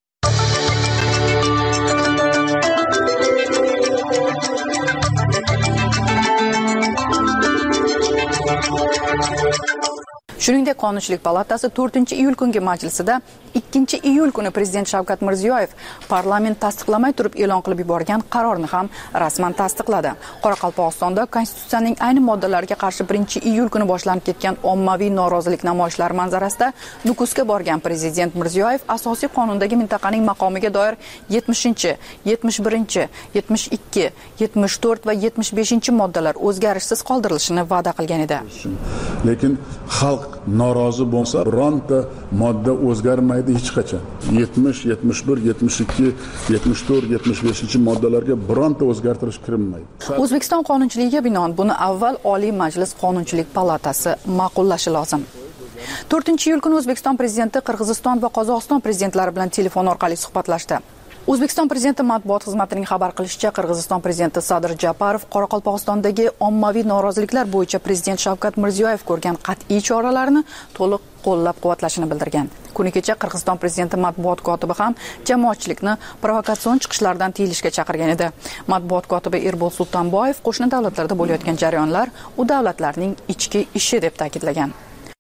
Shuningdek, Qonunchilik palatasi 4-iyul kungi majlisida 2-iyul kuni Prezident Shavkat Mirziyoyev parlament tasdiqlamay turib e'lon qilib yuborgan qarorni ham rasman tasdiqladi. Qoraqalpog'istonda Konstitutsiyaning ayni moddalariga qarshi 1-iyul kuni boshlanib ketgan ommaviy norozilik namoyishlari manzarasida Nukusga borgan Prezident Mirziyoyev asosiy qonundagi mintaqaning maqomiga doir 70, 71, 72, 74 va 75 moddalar o'zgarishsiz qoldirilishini va'da qilgan edi. Lekin xalq norozi bo'lsa, bironta modda o'zgarmaydi hech qachon. 70, 71, 72, 74, 75 moddalarga bironta o'zgartirish kirilmaydi. O'zbekiston qonunchiligiga binoan buni avval Oliy Majlis Qonunchilik palatasi ma'qullashi lozim. 4-iyul kuni O'zbekiston prezidenti Qirg'iziston va Qozog'iston prezidentlari bilan telefon orqali suhbatlashdi. O'zbekiston prezidenti matbuot xizmatining xabar qilishicha, Qirg'iziston prezidenti Sadir Japarov Qoraqalpog'istondagi ommaviy noroziliklar bo'yicha prezident Shavkat Mirziyoyev ko'rgan qat'iy choralarni to'liq qo'llab-quvvatlashini bildirgan. Kuni kecha Qirg'iziston prezidenti matbuot kotibi ham jamoatchilikni provokatsion chiqishlardan tiyilishga chaqirgan edi. Matbuot kotibi Erbol Sultonboyev qo'shni davlatlarda bo'layotgan jarayonlar u davlatlarning ichki ishi deb ta'kidlagan.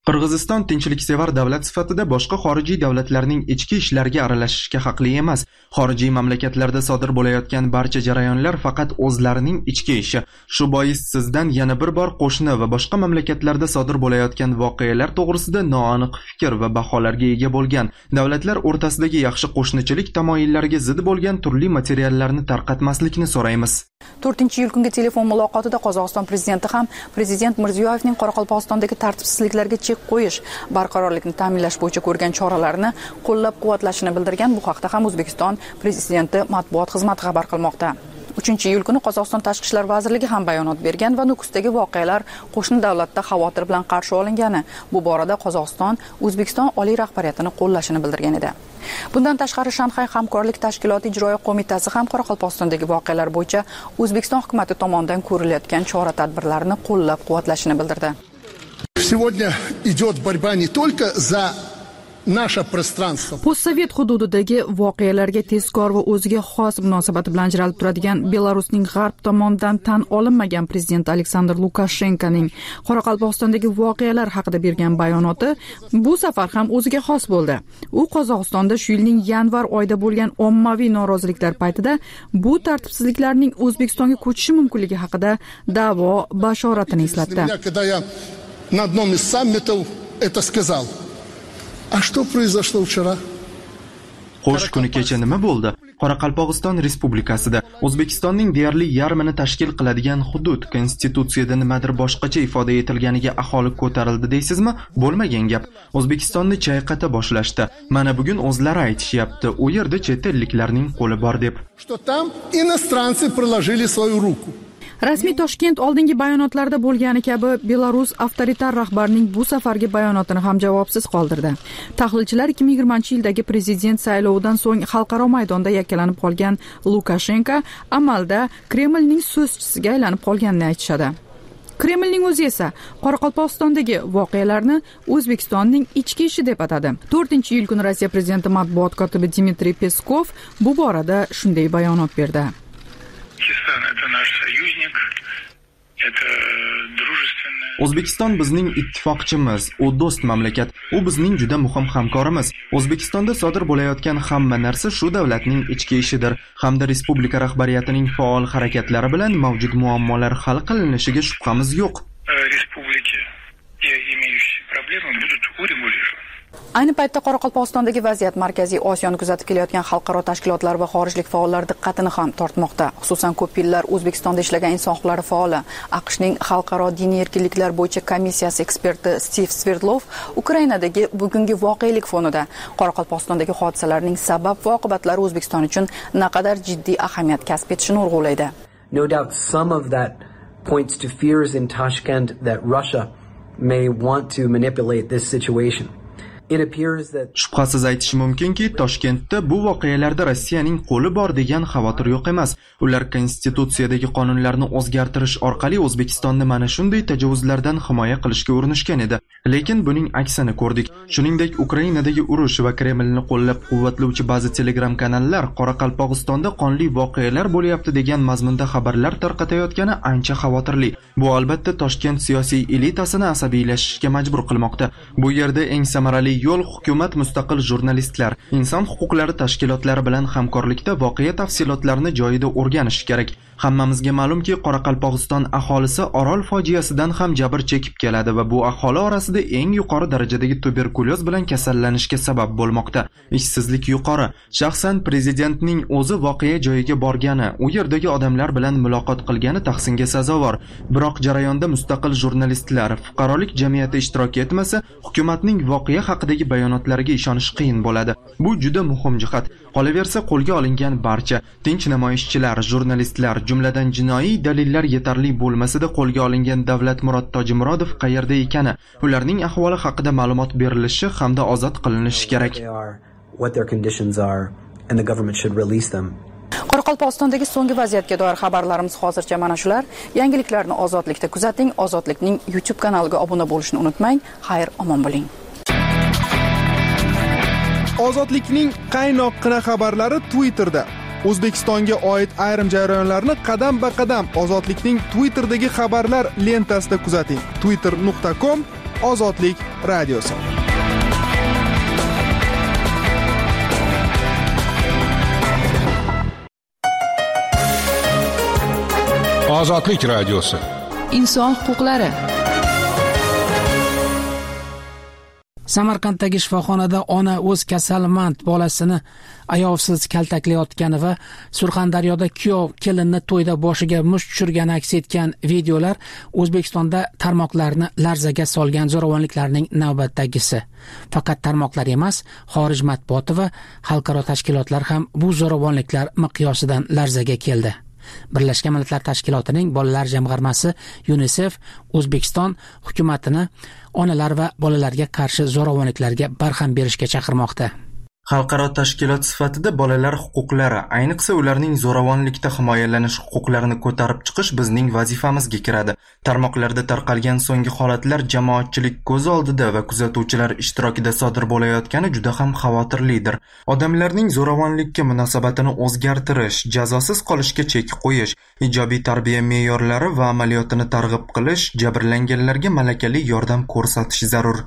Qirg'iziston tinchliksevar davlat sifatida boshqa xorijiy davlatlarning ichki ishlariga aralashishga haqli emas. Xorijiy mamlakatlarda sodir bo'layotgan barcha jarayonlar faqat o'zlarining ichki ishi. Shu bois sizdan yana bir bor qo'shni va boshqa mamlakatlarda sodir bo'layotgan voqealar to'g'risida noaniq fikr va baholarga ega bo'lgan, davlatlar o'rtasidagi yaxshi qo'shnichilik tamoyillariga zid bo'lgan turli materiallarni tarqatmaslikni so'raymiz. 4-iyul kungi telefon muloqotida Qozog'iston prezidenti ham Prezident Mirziyoyevning Qoraqalpog'istondagi tartibsizliklarga chek qo'yish, barqarorlikni ta'minlash bo'yicha ko'rgan choralarini qo'llab-quvvatlashini bildirgan. Bu haqda ham O'zbekiston prezidenti matbuot xizmati xabar qilmoqda. 3-iyul kuni Qozog'iston Tashqi ishlar vazirligi ham bayonot bergan va Nukusdagi voqealar qo'shni davlatda xavotir bilan qarshi olingani, bu borada Qozog'iston O'zbekiston oliy rahbariyatini qo'llashini bildirgan edi. Bundan tashqari Shanxay hamkorlik tashkiloti ijroiya qo'mitasi ham Qoraqalpog'istondagi voqealar bo'yicha O'zbekiston hukumatı tomonidan ko'rilayotgan chora-tadbirlarni qo'llab-quvvatlashini bildirdi. Сегодня идет борьба не только за наше пространство. Postsovet hududidagi voqealarga tezkor va o'ziga xos munosabati bilan ajralib turadigan Belarusning g'arb tomonidan tan olinmagan prezident Aleksandr Lukashenkoning Qoraqalpog'istondagi voqealar haqida bergan bayonoti bu safar ham o'ziga xos bo'ldi. U Qozog'istonda shu yilning yanvar oyida bo'lgan ommaviy noroziliklar paytida bu tartibsizliklarning O'zbekistonga ko'chishi mumkinligi haqida da'vo bashoratini eslatdi. На одном из саммитов это сказал. А что произошло вчера? Xo'sh, kuni kecha nima bo'ldi? Qoraqalpog'iston Respublikasida O'zbekistonning deyarli yarmini tashkil qiladigan hudud konstitutsiyada nimadir boshqacha ifoda etilganiga aholi ko'tarildi deysizmi? Bo'lmagan gap. O'zbekistonni chayqata boshlashdi. Mana bugun o'zlari aytishyapti, u yerda chet elliklarning qo'li bor deb. Что там иностранцы приложили свою руку. Rasmiy Toshkent oldingi bayonotlarda bo'lgani kabi Belarus avtoritar rahbarining bu safargi bayonotini ham javobsiz qoldirdi. Tahlilchilar 2020-yildagi prezident saylovidan so'ng xalqaro maydonda yakkalanib qolgan Lukashenko amalda Kremlning so'zchisiga aylanib qolganini aytishadi. Kremlning o'zi esa Qoraqalpog'istondagi voqealarni O'zbekistonning ichki ishi deb atadi. 4-iyul kuni Rossiya prezidenti matbuot kotibi Dmitriy Peskov bu borada shunday bayonot berdi. Это наш союзник, это дружественное. O'zbekiston bizning ittifoqchimiz, u do'st mamlakat, u bizning juda muhim hamkorimiz. O'zbekistonda sodir bo'layotgan hamma narsa shu davlatning ichki ishidir, hamda respublika rahbariyatining faol harakatlari bilan mavjud muammolar hal qilinishiga shubhamiz yo'q. Республики, имеющие проблемы, будут урегулированы. Ayni paytda Qoraqalpog'istondagi vaziyat Markaziy Osiyoni kuzatib kelayotgan xalqaro tashkilotlar va xorijlik faollar diqqatini ham tortmoqda. Xususan, ko'p yillar O'zbekistonda ishlagan inson huquqlari faoli, AQShning xalqaro diniy erkinliklar bo'yicha komissiyasi eksperti Steve Sverdlov Ukrainadagi bugungi voqelik fonida Qoraqalpog'istondagi hodisalarning sabab va oqibatlari O'zbekiston uchun naqadar jiddiy ahamiyat kasb etishini urg'ulaydi. No doubt some of that points to fears in Tashkent that Russia may want to manipulate this situation. Shubhasiz aytish mumkinki, Toshkentda bu voqealarda Rossiyaning qo'li bor degan xavotir yo'q emas. Ular konstitutsiyadagi qonunlarni o'zgartirish orqali O'zbekistonni mana shunday tajovuzlardan himoya qilishga urinishgan edi. Lekin buning aksini ko'rdik. Shuningdek, Ukrainadagi urush va Kremlni qo'llab-quvvatlovchi ba'zi Telegram kanallar Qoraqalpog'istonda qonli voqealar bo'lyapti degan mazmunda xabarlar tarqatayotgani ancha xavotirli. Bu albatta Toshkent siyosiy elitasini asabiylashishga majbur qilmoqda. Bu yerda eng samarali yo'l hukumat mustaqil jurnalistlar, inson huquqlari tashkilotlari bilan hamkorlikda voqea tafsilotlarini joyida o'rganish kerak. Hammamizga ma'lumki, Qoraqalpog'iston aholisi Orol fojiasidan ham jabr chekib keladi va bu aholi orasida eng yuqori darajadagi tuberkulyoz bilan kasallanishga sabab bo'lmoqda. Ishsizlik yuqori. Shaxsan prezidentning o'zi voqea joyiga borgani, u yerdagi odamlar bilan muloqot qilgani tahsinga sazovor. Biroq jarayonda mustaqil jurnalistlar, fuqarolik jamiyati ishtirok etmasa, hukumatning voqea haqidagi bayonotlariga ishonish qiyin bo'ladi. Bu juda muhim jihat. Qolaversa, qo'lga olingan barcha tinch namoyishchilar, jurnalistlar, jumladan jinoiy dalillar yetarli bo'lmasida qo'lga olingan Davlatmurod Tojimurodov qayerda ekani, ularning ahvoli haqida ma'lumot berilishi hamda ozod qilinishi kerak. Qoraqalpog'istondagi so'nggi vaziyatga doir xabarlarimiz hozircha mana shular. Yangiliklarni Ozodlikda kuzating. Ozodlikning YouTube kanaliga obuna bo'lishni unutmang. Xayr, omon bo'ling. Ozodlikning qaynoqqina xabarlari Twitterda. O'zbekistonga oid ayrim jarayonlarni qadam-ba-qadam Ozodlikning Twitter'dagi xabarlar lentasida kuzating. twitter.com Ozodlik radiosi. Ozodlik radiosi. Inson huquqlari. Samarqanddagi shifoxonada ona o'z kasalmand bolasini ayovsiz kaltaklayotgani va Surxondaryoda kuyov kelinni to'yda boshiga musht tushirgani aks etgan videolar O'zbekistonda tarmoqlarni larzaga solgan zo'ravonliklarning navbatdagisi. Faqat tarmoqlar emas, xorij matbuoti va xalqaro tashkilotlar ham bu zo'ravonliklar miqyosidan larzaga keldi. Birlashgan Millatlar Tashkilotining bolalar jamg'armasi UNICEF O'zbekiston hukumatini onalar va bolalarga qarshi zo'ravonliklarga barham berishga chaqirmoqda. Xalqaro tashkilot sifatida bolalar huquqlari, ayniqsa ularning zo'ravonlikda himoyalanish huquqlarini ko'tarib chiqish bizning vazifamizga kiradi. Tarmoqlarda tarqalgan so'nggi holatlar jamoatchilik ko'z oldida va kuzatuvchilar ishtirokida sodir bo'layotgani juda ham xavotirlidir. Odamlarning zo'ravonlikka munosabatini o'zgartirish, jazosiz qolishga chek qo'yish, ijobiy tarbiya me'yorlari va amaliyotini targ'ib qilish, jabrlanganlarga malakali yordam ko'rsatish zarur.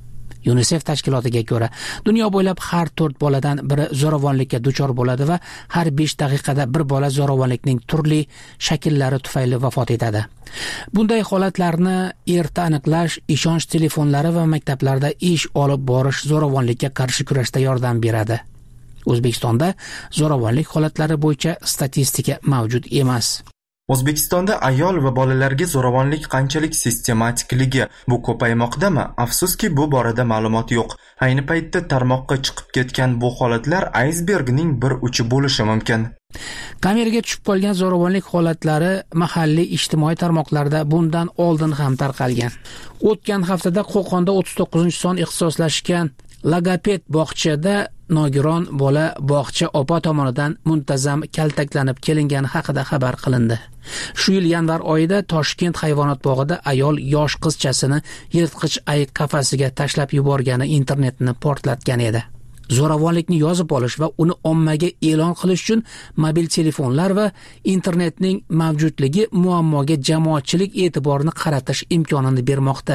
UNICEF tashkilotiga ko'ra, dunyo bo'ylab har 4 boladan biri zo'ravonlikka duchor bo'ladi va har 5 daqiqada bir bola zo'ravonlikning turli shakllari tufayli vafot etadi. Bunday holatlarni erta aniqlash, ishonch telefonlari va maktablarda ish olib borish zo'ravonlikka qarshi kurashda yordam beradi. O'zbekistonda zo'ravonlik holatlari bo'yicha statistika mavjud emas. O'zbekistonda ayol va bolalarga zo'ravonlik qanchalik sistematikligi bu ko'paymoqdami? Afsuski, bu borada ma'lumot yo'q. Ayni paytda tarmoqqa chiqib ketgan bu holatlar aysbergning bir uchi bo'lishi mumkin. Kameraga tushib qolgan zo'ravonlik holatlari mahalliy ijtimoiy tarmoqlarda bundan oldin ham tarqalgan. O'tgan haftada Qo'qonda 39-son ixtisoslashgan logoped bog'chada nogiron bola bog'cha opa tomonidan muntazam kaltaklanib kelingani haqida xabar qilindi. Shu yil yanvar oyida Toshkent hayvonot bog'ida ayol yosh qizchasini yirtqich ayiq qafasiga tashlab yuborgani internetni portlatgan edi. Zo'ravonlikni yozib olish va uni ommaga e'lon qilish uchun mobil telefonlar va internetning mavjudligi muammoga jamoatchilik e'tiborini qaratish imkonini bermoqda.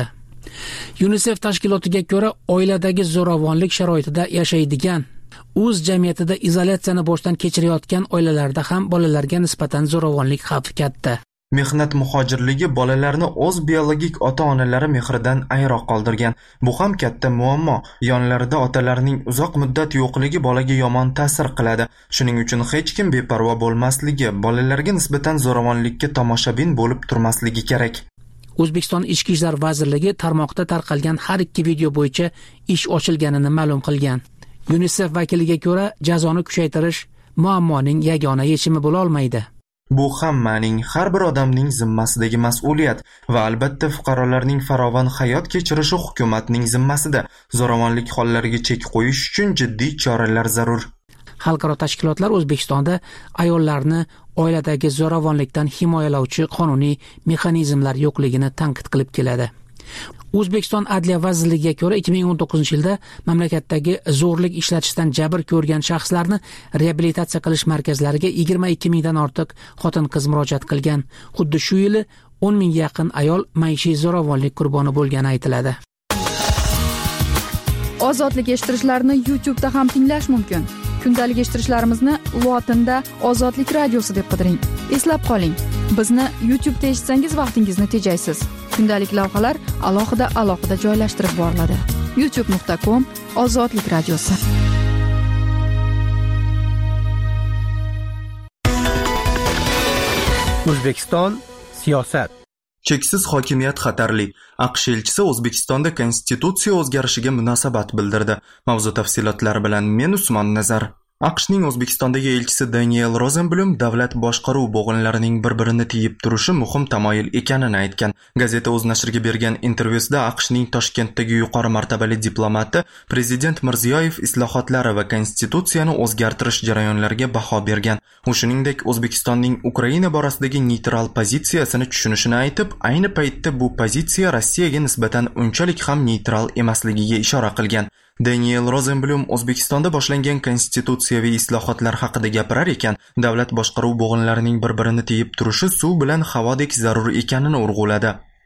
UNICEF tashkilotiga ko'ra, oiladagi zo'ravonlik sharoitida yashaydigan, o'z jamiyatida izolyatsiyani boshdan kechirayotgan oilalarda ham bolalarga nisbatan zo'ravonlik xavfi katta. Mehnat muhojirligi bolalarni o'z biologik ota-onalari mehridan ayro qoldirgan. Bu ham katta muammo. Yonlarida otalarning uzoq muddat yo'qligi bolaga yomon ta'sir qiladi. Shuning uchun hech kim beparvo bo'lmasligi, bolalarga nisbatan zo'ravonlikka tomoshabin bo'lib turmasligi kerak. O'zbekiston Ichki ishlar vazirligi tarmoqda tarqalgan har 2 video bo'yicha ish ochilganini ma'lum qilgan. UNICEF vakiliga ko'ra, jazoni kuchaytirish muammoning yagona yechimi bo'la olmaydi. Bu hammaning, har bir odamning zimmasidagi mas'uliyat va albatta fuqarolarning farovon hayot kechirishi hukumatning zimmasida. Zo'ravonlik hollariga chek qo'yish uchun jiddiy choralar zarur. Xalqaro tashkilotlar O'zbekistonda ayollarni oiladagi zo'ravonlikdan himoyalovchi qonuniy mexanizmlar yo'qligini tanqid qilib keladi. O'zbekiston Adliya vazirligiga ko'ra 2019-yilda mamlakatdagi zo'rlik ishlatishdan jabr ko'rgan shaxslarni reabilitatsiya qilish markazlariga 22 mingdan ortiq xotin-qiz murojaat qilgan. Xuddi shu yili 10 mingga yaqin ayol maishiy zo'ravonlik qurboni bo'lgani aytiladi. Ozodlik eshittirishlarni YouTube'da ham tinglash mumkin. Kundalik eshittirishlarimizni lotinda Ozodlik radiosi deb qidiring. Eslab qoling, bizni YouTube'da eshitsangiz vaqtingizni tejaysiz. Kundalik lavhalar alohida joylashtirib boriladi. youtube.com/Ozodlik radiosi. O'zbekiston siyosat. Cheksiz hokimiyat xatarli. AQSh elchisi O'zbekistonda konstitutsiya o'zgarishiga munosabat bildirdi. Mavzu tafsilotlari bilan men Usmon Nazar. AQShning O'zbekistondagi elchisi Daniel Rosenblum davlat boshqaruv bo'g'inlarining bir-birini tiyib turishi muhim tamoyil ekanini aytgan. Gazeta o'z nashriga bergan intervyusida AQShning Toshkentdagi yuqori martabali diplomati Prezident Mirziyoyev islohotlari va konstitutsiyani o'zgartirish jarayonlariga baho bergan. U shuningdek O'zbekistonning Ukraina borasidagi neytral pozitsiyasini tushunishini aytib, ayni paytda bu pozitsiya Rossiyaga nisbatan unchalik ham neytral emasligiga ishora qilgan. Daniel Rosenblum O'zbekistonda boshlangan konstitutsiyaviy islohotlar haqida gapirar ekan, davlat boshqaruv bo'g'inlarining bir-birini tiyib turishi suv bilan havodek zarur ekanini urg'uladi.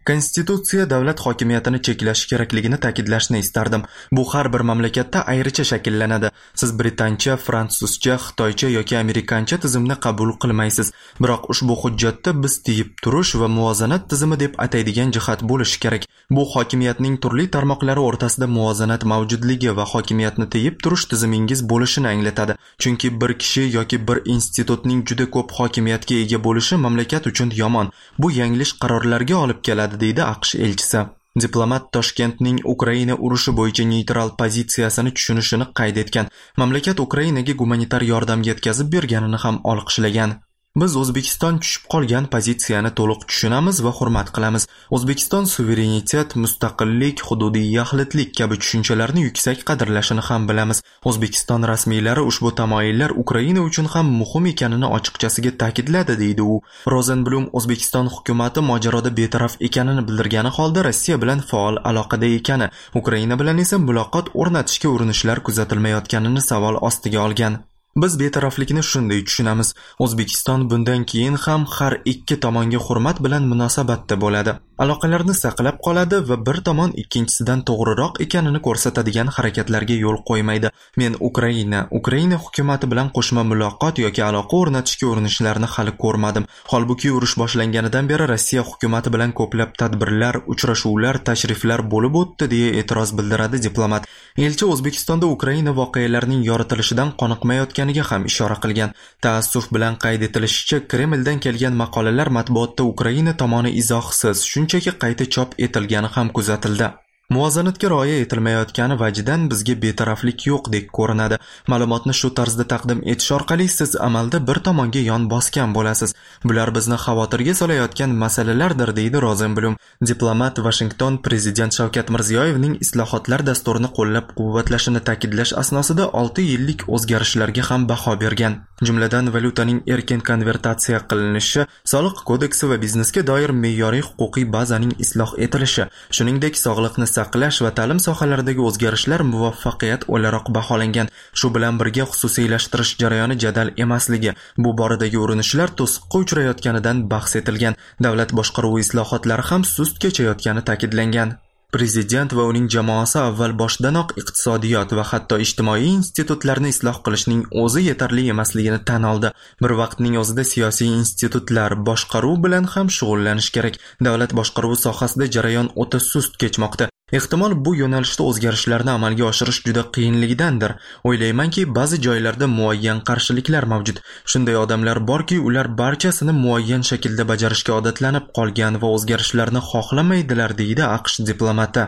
Konstitutsiya davlat hokimiyatini cheklashi kerakligini ta'kidlashni istardim. Bu har bir mamlakatda ayricha shakllanadi. Siz britancha, fransuzcha, xitoycha yoki amerikancha tizimni qabul qilmaysiz. Biroq ushbu hujjatda biz tiyib turish va muvozanat tizimi deb ataydigan jihat bo'lishi kerak. Bu hokimiyatning turli tarmoqlari o'rtasida muvozanat mavjudligi va hokimiyatni tiyib turish tizimingiz bo'lishini anglatadi. Chunki bir kishi yoki bir institutning juda ko'p hokimiyatga ega bo'lishi mamlakat uchun yomon. Bu yanglish qarorlarga olib keladi, deydi AQSh elchisi. Diplomat Toshkentning Ukraina urushi bo'yicha neytral pozitsiyasini tushunishini qayd etgan. Mamlakat Ukrainaga gumanitar yordam yetkazib berganini ham olqishlagan. Biz O'zbekiston tushib qolgan pozitsiyani to'liq tushunamiz va hurmat qilamiz. O'zbekiston suverenitet, mustaqillik, hududiy yaxlitlik kabi tushunchalarni yuksak qadrlashini ham bilamiz. O'zbekiston rasmiylari ushbu tamoyillar Ukraina uchun ham muhim ekanini ochiqchasiga ta'kidladi, deydi u. Rozenblum O'zbekiston hukumatı mojaroda betaraf ekanini bildirgani holda Rossiya bilan faol aloqada ekani, Ukraina bilan esa muloqot o'rnatishga urinishlar kuzatilmayotganini savol ostiga olgan. Biz betaraflikni shunday tushunamiz. O'zbekiston bundan keyin ham har ikki tomonga hurmat bilan munosabatda bo'ladi. Aloqalarni saqlab qoladi va bir tomon ikkinchisidan to'g'riroq ekanini ko'rsatadigan harakatlarga yo'l qo'ymaydi. Men Ukraina hukumati bilan qo'shma muloqot yoki aloqa o'rnatishga urinishlarini hali ko'rmadim. Holbuki urush boshlanganidan beri Rossiya hukumati bilan ko'plab tadbirlar, uchrashuvlar, tashriflar bo'lib o'tdi, deya e'tiroz bildiradi diplomat. Elchi O'zbekistonda Ukraina voqealarining yoritilishidan qoniqmayotganiga ham ishora qilgan. Taassuf bilan qayd etilishicha, Kremldan kelgan maqolalar matbuotda Ukraina tomoni izohsiz, shunchaki qayta chop etilgani ham kuzatildi. Muvozanatga rioya etilmayotgani vajidan bizga betaraflik yo'qdek ko'rinadi. Ma'lumotni shu tarzda taqdim etish orqali siz amalda bir tomonga yon bosgan bo'lasiz. Bular bizni xavotirga solayotgan masalalardir, deydi Rozenblum. Diplomat Washington prezident Shavkat Mirziyoyevning islohotlar dasturini qo'llab-quvvatlashini ta'kidlash asnosida 6 yillik o'zgarishlarga ham baho bergan. Jumladan valyutaning erkin konvertatsiya qilinishi, soliq kodeksi va biznesga doir me'yoriy huquqiy bazaning isloh etilishi, shuningdek sog'liqni saqlash va ta'lim sohalaridagi o'zgarishlar muvaffaqiyat o'laroq baholangan. Shu bilan birga xususiylashtirish jarayoni jadal emasligi, bu boradagi urinishlar to'siqqa uchrayotganidan bahs etilgan. Davlat boshqaruvi islohotlari ham sust kechayotgani ta'kidlangan. Prezident va uning jamoasi avval boshdanoq iqtisodiyot va hatto ijtimoiy institutlarni isloh qilishning o'zi yetarli emasligini tan oldi. Bir vaqtning o'zida siyosiy institutlar boshqaruv bilan ham shug'ullanish kerak. Davlat boshqaruvi sohasida jarayon o'ta sust kechmoqda. Ehtimol bu yo'nalishda o'zgarishlarni amalga oshirish juda qiyinligidandir. O'ylaymanki, ba'zi joylarda muayyan qarshiliklar mavjud. Shunday odamlar borki, ular barchasini muayyan shaklda bajarishga odatlanib qolgan va o'zgarishlarni xohlamaydilar, deydi AQSh diplomati.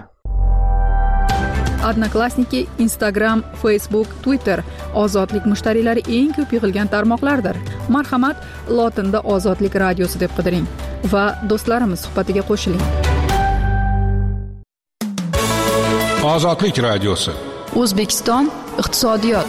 Odnoklassniki, Instagram, Facebook, Twitter ozodlik mushtariylari eng ko'p yig'ilgan tarmoqlardir. Marhamat, lotinda Ozodlik radiosi deb qidiring va do'stlarimiz suhbatiga qo'shiling. Ozodlik radiosi. O'zbekiston iqtisodiyot.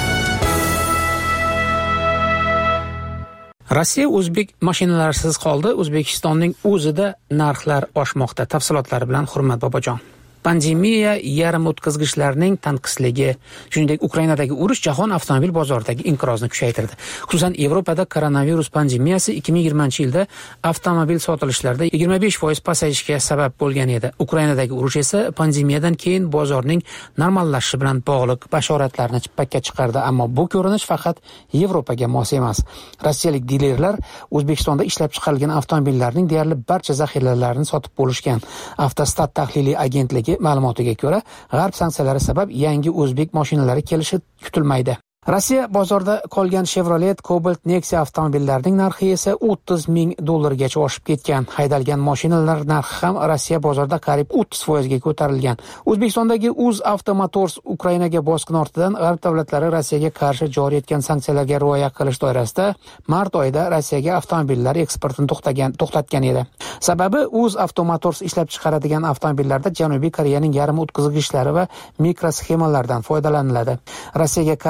Rossiya o'zbek mashinalarisiz qoldi. O'zbekistonning o'zida narxlar oshmoqda. Tafsilotlari bilan Hurmat Bobojon. Pandemiya, yarim o'tkazgichlarning tanqisligi, shuningdek Ukrainadagi urush jahon avtomobil bozoridagi inqirozni kuchaytirdi. Xususan, Yevropada koronavirus pandemiyasi 2020-yilda avtomobil sotilishlarida 25% pasayishga sabab bo'lgan edi. Ukrainadagi urush esa pandemiyadan keyin bozorning normallashishi bilan bog'liq bashoratlarni chippakka chiqardi, ammo bu ko'rinish faqat Yevropaga mos emas. Rossiyalik dilerlar O'zbekistonda ishlab chiqarilgan avtomobillarning deyarli barcha zaxiralarini sotib bo'lishgan. Avtostat tahliliy agentligi ma'lumotiga ko'ra, g'arb sanksiyalari sabab yangi o'zbek mashinalari kelishi kutilmaydi. Rossiya bozorida qolgan Chevrolet, Cobalt, Nexia avtomobillarining narxi esa $30,000 gacha oshib ketgan. Haydalgan mashinalar narxi ham Rossiya bozorida qariyb 30% ga ko'tarilgan. O'zbekistondagi UzAuto Motors Ukrainaga bosqin ortidan g'arb davlatlari Rossiyaga qarshi joriy etgan sanksiyalarga rioya qilish doirasida mart oyida Rossiyaga avtomobillar eksportini to'xtatgan edi. Sababi UzAuto Motors ishlab chiqaradigan avtomobillarda Janubiy Koreyaning yarim o'tkazgichlari va mikrosxemalardan foydalaniladi. Rossiyaga qarshi g'arb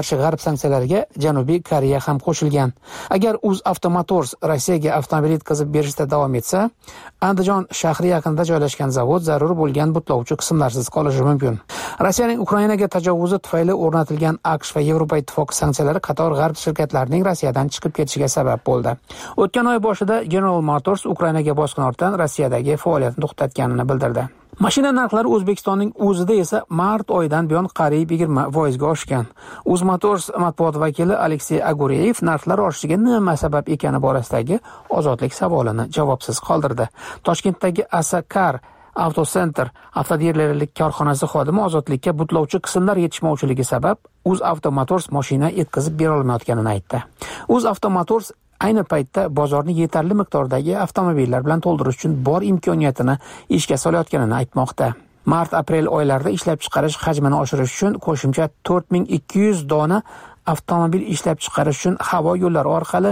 sanksiyalariga Janubiy Koreya ham qo'shilgan. Agar UzAuto Motors Rossiyaga avtomobil yetkazib berishda davom etsa, Andijon shahri yaqinida joylashgan zavod zarur bo'lgan butlovchi qismlarsiz qolishi mumkin. Rossiyaning Ukrainaga tajovuzi tufayli o'rnatilgan AQSh va Yevropa ittifoqi sanksiyalari qator g'arb shirkatlarining Rossiyadan chiqib ketishiga sabab bo'ldi. O'tgan oy boshida General Motors Ukrainaga bosqin ortdan Rossiyadagi faoliyatini to'xtatganini bildirdi. Mashina narxlari O'zbekistonning o'zida esa mart oyidan buyon qariyb 20% ga oshgan. UzMotors matbuot vakili Aleksey Agureyev narxlar oshishiga nima sabab ekani borasidagi ozodlik savolini javobsiz qoldirdi. Toshkentdagi Asakar Avtocenter avtodilerlik korxonasi xodimi ozodlikka butlovchi qismlar yetishmovchiligi sabab UzAuto Motors mashina yetkazib bera olmayotganini aytdi. UzAuto Motors ayni paytda bozorni yetarli miqdordagi avtomobillar bilan to'ldirish uchun bor imkoniyatini ishga solayotganini aytmoqda. Mart-aprel oylarida ishlab chiqarish hajmini oshirish uchun qo'shimcha 4200 dona avtomobil ishlab chiqarish uchun havo yo'llari orqali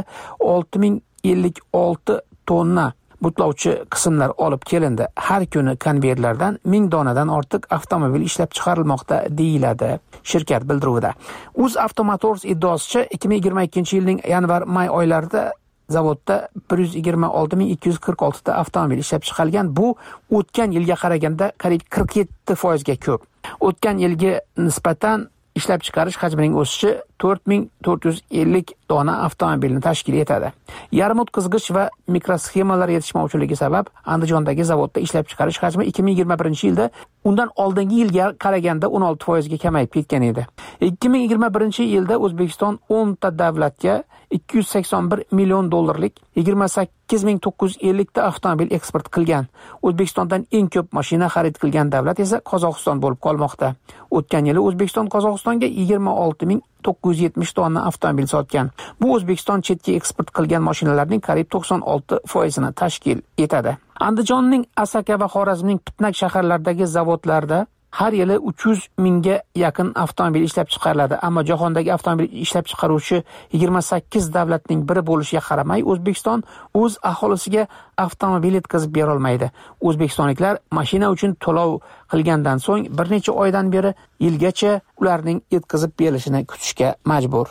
6056 tonna butlovchi qismlar olib kelindi. Har kuni konveyerlardan 1000 donadan ortiq avtomobil ishlab chiqarilmoqda deyiladi shirkat bildiruvida. UzAuto Motors iddaosicha 2022-yilning yanvar-may oylarida zavodda 126246 ta avtomobil ishlab chiqarilgan. Bu o'tgan yilga qaraganda qariyb 47% ga ko'p. O'tgan yilga nisbatan ishlab chiqarish hajmining o'sishi 4450 dona avtomobilni tashkil etadi. Yarim o'tkazgich va mikrosxemalar yetishmovchiligi sabab Andijondagi zavodda ishlab chiqarish hajmi 2021-yilda undan oldingi yilga qaraganda 16% ga kamayib ketgan edi. 2021-yilda O'zbekiston 10 ta davlatga 281 million dollarlik 28950 ta avtomobil eksport qilgan. O'zbekistondan eng ko'p mashina xarid qilgan davlat esa Qozog'iston bo'lib qolmoqda. O'tgan yili O'zbekiston Qozog'istonga 26970 tonna avtomobil sotgan. Bu O'zbekiston chetga eksport qilgan mashinalarning qariyb 96% ni tashkil etadi. Andijonning Asaka va Xorazmning Pitnak shaharlaridagi zavodlarda har yili 300 mingga yaqin avtomobil ishlab chiqariladi, ammo jahondagi avtomobil ishlab chiqaruvchi 28 davlatning biri bo'lishiga qaramay, O'zbekiston o'z aholisiga avtomobil yetkazib bera olmaydi. O'zbekistonliklar mashina uchun to'lov qilgandan so'ng bir necha oydan beri yilgacha ularning yetkazib berilishini kutishga majbur.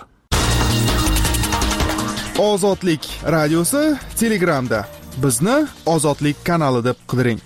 Ozodlik radiosi Telegramda. Bizni Ozodlik kanali deb qidiring.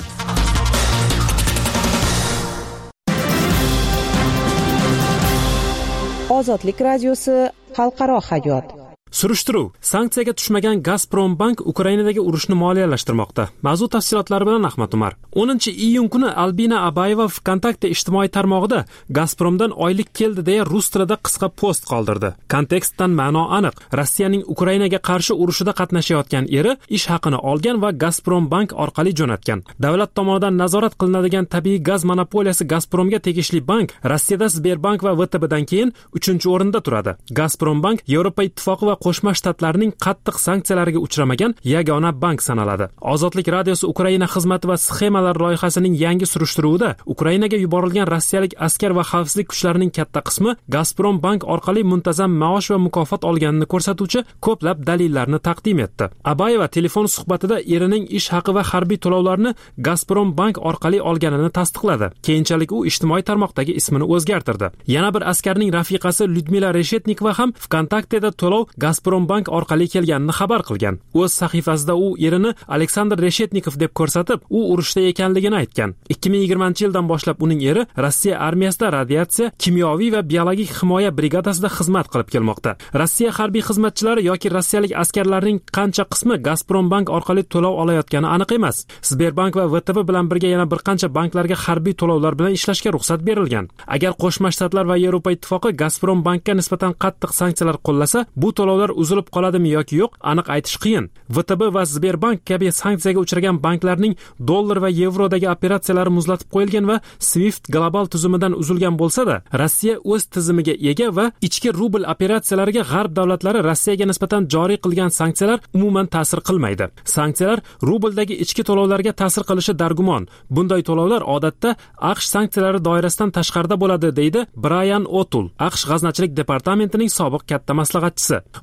Ozodlik radiosi xalqaro hayot. Surishtiruv: sanksiyaga tushmagan Gazprombank Ukrainadagi urushni moliyalashtirmoqda. Mavzu tafsilotlari bilan Ahmad Umar. 10-iyun kuni Albina Abayeva VKontakte ijtimoiy tarmog'ida Gazpromdan oylik keldi deya rus tilida qisqa post qoldirdi. Kontekstdan ma'no aniq. Rossiyaning Ukrainaga qarshi urushida qatnashayotgan eri ish haqini olgan va Gazprombank orqali jo'natgan. Davlat tomonidan nazorat qilinadigan tabiiy gaz monopoliyasi Gazpromga tegishli bank Rossiyada Sberbank va VTBdan keyin 3-o'rinda turadi. Gazprombank Yevropa ittifoqi va Qo'shma Shtatlarning qattiq sanksiyalariga uchramagan yagona bank sanaladi. Ozodlik radiosi Ukraina xizmati va sxemalar loyihasining yangi surishtiruvida Ukrainaga yuborilgan rossiyalik askar va xavfsizlik kuchlarining katta qismi Gazprom bank orqali muntazam maosh va mukofot olganini ko'rsatuvchi ko'plab dalillarni taqdim etdi. Abayeva telefon suhbatida erining ish haqi va harbiy to'lovlarni Gazprom bank orqali olganini tasdiqladi. Keyinchalik u ijtimoiy tarmoqdagi ismini o'zgartirdi. Yana bir askarning rafiqasi Lyudmila Reshetnikova ham VKontakteda to'lov Gazprom bank orqali kelganini xabar qilgan. O'z sahifasida u erini Aleksandr Reshetnikov deb ko'rsatib, u urushda ekanligini aytgan. 2020-yildan boshlab uning eri Rossiya armiyasida radiatsiya, kimyoviy va biologik himoya brigadasida xizmat qilib kelmoqda. Rossiya harbiy xizmatchilari yoki rossiyalik askarlarning qancha qismi Gazprom bank orqali to'lov olayotgani aniq emas. Sberbank va VTB bilan birga yana bir qancha banklarga harbiy to'lovlar bilan ishlashga ruxsat berilgan. Agar Qo'shma Shtatlar va Yevropa ittifoqi Gazprom bankka nisbatan qattiq sanksiyalar qo'llasa, bu to'lovlar uzilib qoladimi yoki yo'q, aniq aytish qiyin. VTB va Sberbank kabi sanksiyaga uchragan banklarning dollar va yevrodagi operatsiyalari muzlatib qo'yilgan va Swift global tuzumidan uzilgan bo'lsa-da, Rossiya o'z tizimiga ega va ichki rubl operatsiyalariga g'arb davlatlari Rossiyaga nisbatan joriy qilgan sanksiyalar umuman ta'sir qilmaydi. Sanksiyalar rubldagi ichki to'lovlarga ta'sir qilishi dargumon. Bunday to'lovlar odatda AQSh sanksiyalari doirasidan tashqarida bo'ladi, deydi Brian O'Toole, AQSh g'aznachilik departamentining sobiq katta maslahatchisi.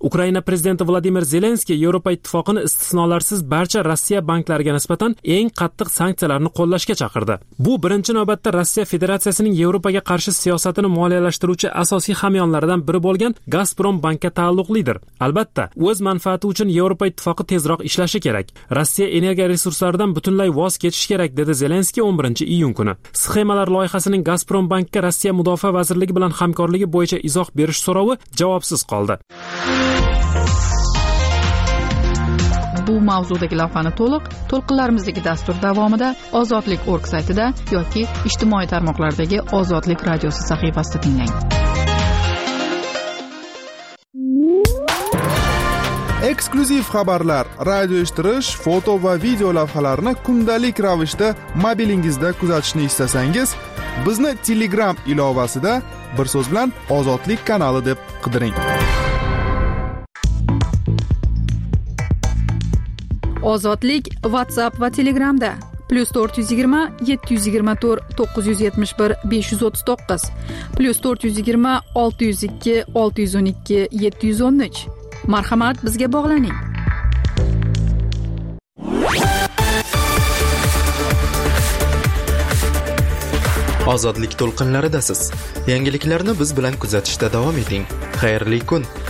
Ukraina prezidenti Vladimir Zelenskiy Yevropa ittifoqini istisnolarsiz barcha Rossiya banklariga nisbatan eng qattiq sanksiyalarni qo'llashga chaqirdi. Bu birinchi navbatda Rossiya Federatsiyasining Yevropaga qarshi siyosatini moliyalashtiruvchi asosiy hamyonlaridan biri bo'lgan Gazprom bankka taalluqlidir. Albatta, o'z manfaati uchun Yevropa ittifoqi tezroq ishlashi kerak. Rossiya energiya resurslaridan butunlay voz kechish kerak, dedi Zelenskiy 11-iyun kuni. Sxemalar loyihasining Gazprom bankka Rossiya mudofaa vazirligi bilan hamkorligi bo'yicha izoh berish so'rovi javobsiz qoldi. Bu mavzudagi lavhani to'lqinlarimizdagi dastur davomida ozodlik.org saytida yoki ijtimoiy tarmoqlardagi Ozodlik radiosi sahifasida tinglang. Eksklyuziv xabarlar, radio eshittirish, foto va video lavhalarni kundalik ravishda mobilingizda kuzatishni istasangiz, bizni Telegram ilovasida bir so'z bilan Ozodlik kanali deb qidiring. Ozodlik WhatsApp va Telegramda +420 724 971 539 +420 602 612 713. Marhamat, bizga bog'laning. Ozodlik to'lqinlaridasiz. Yangiliklarni biz bilan kuzatishda davom eting. Xayrli kun.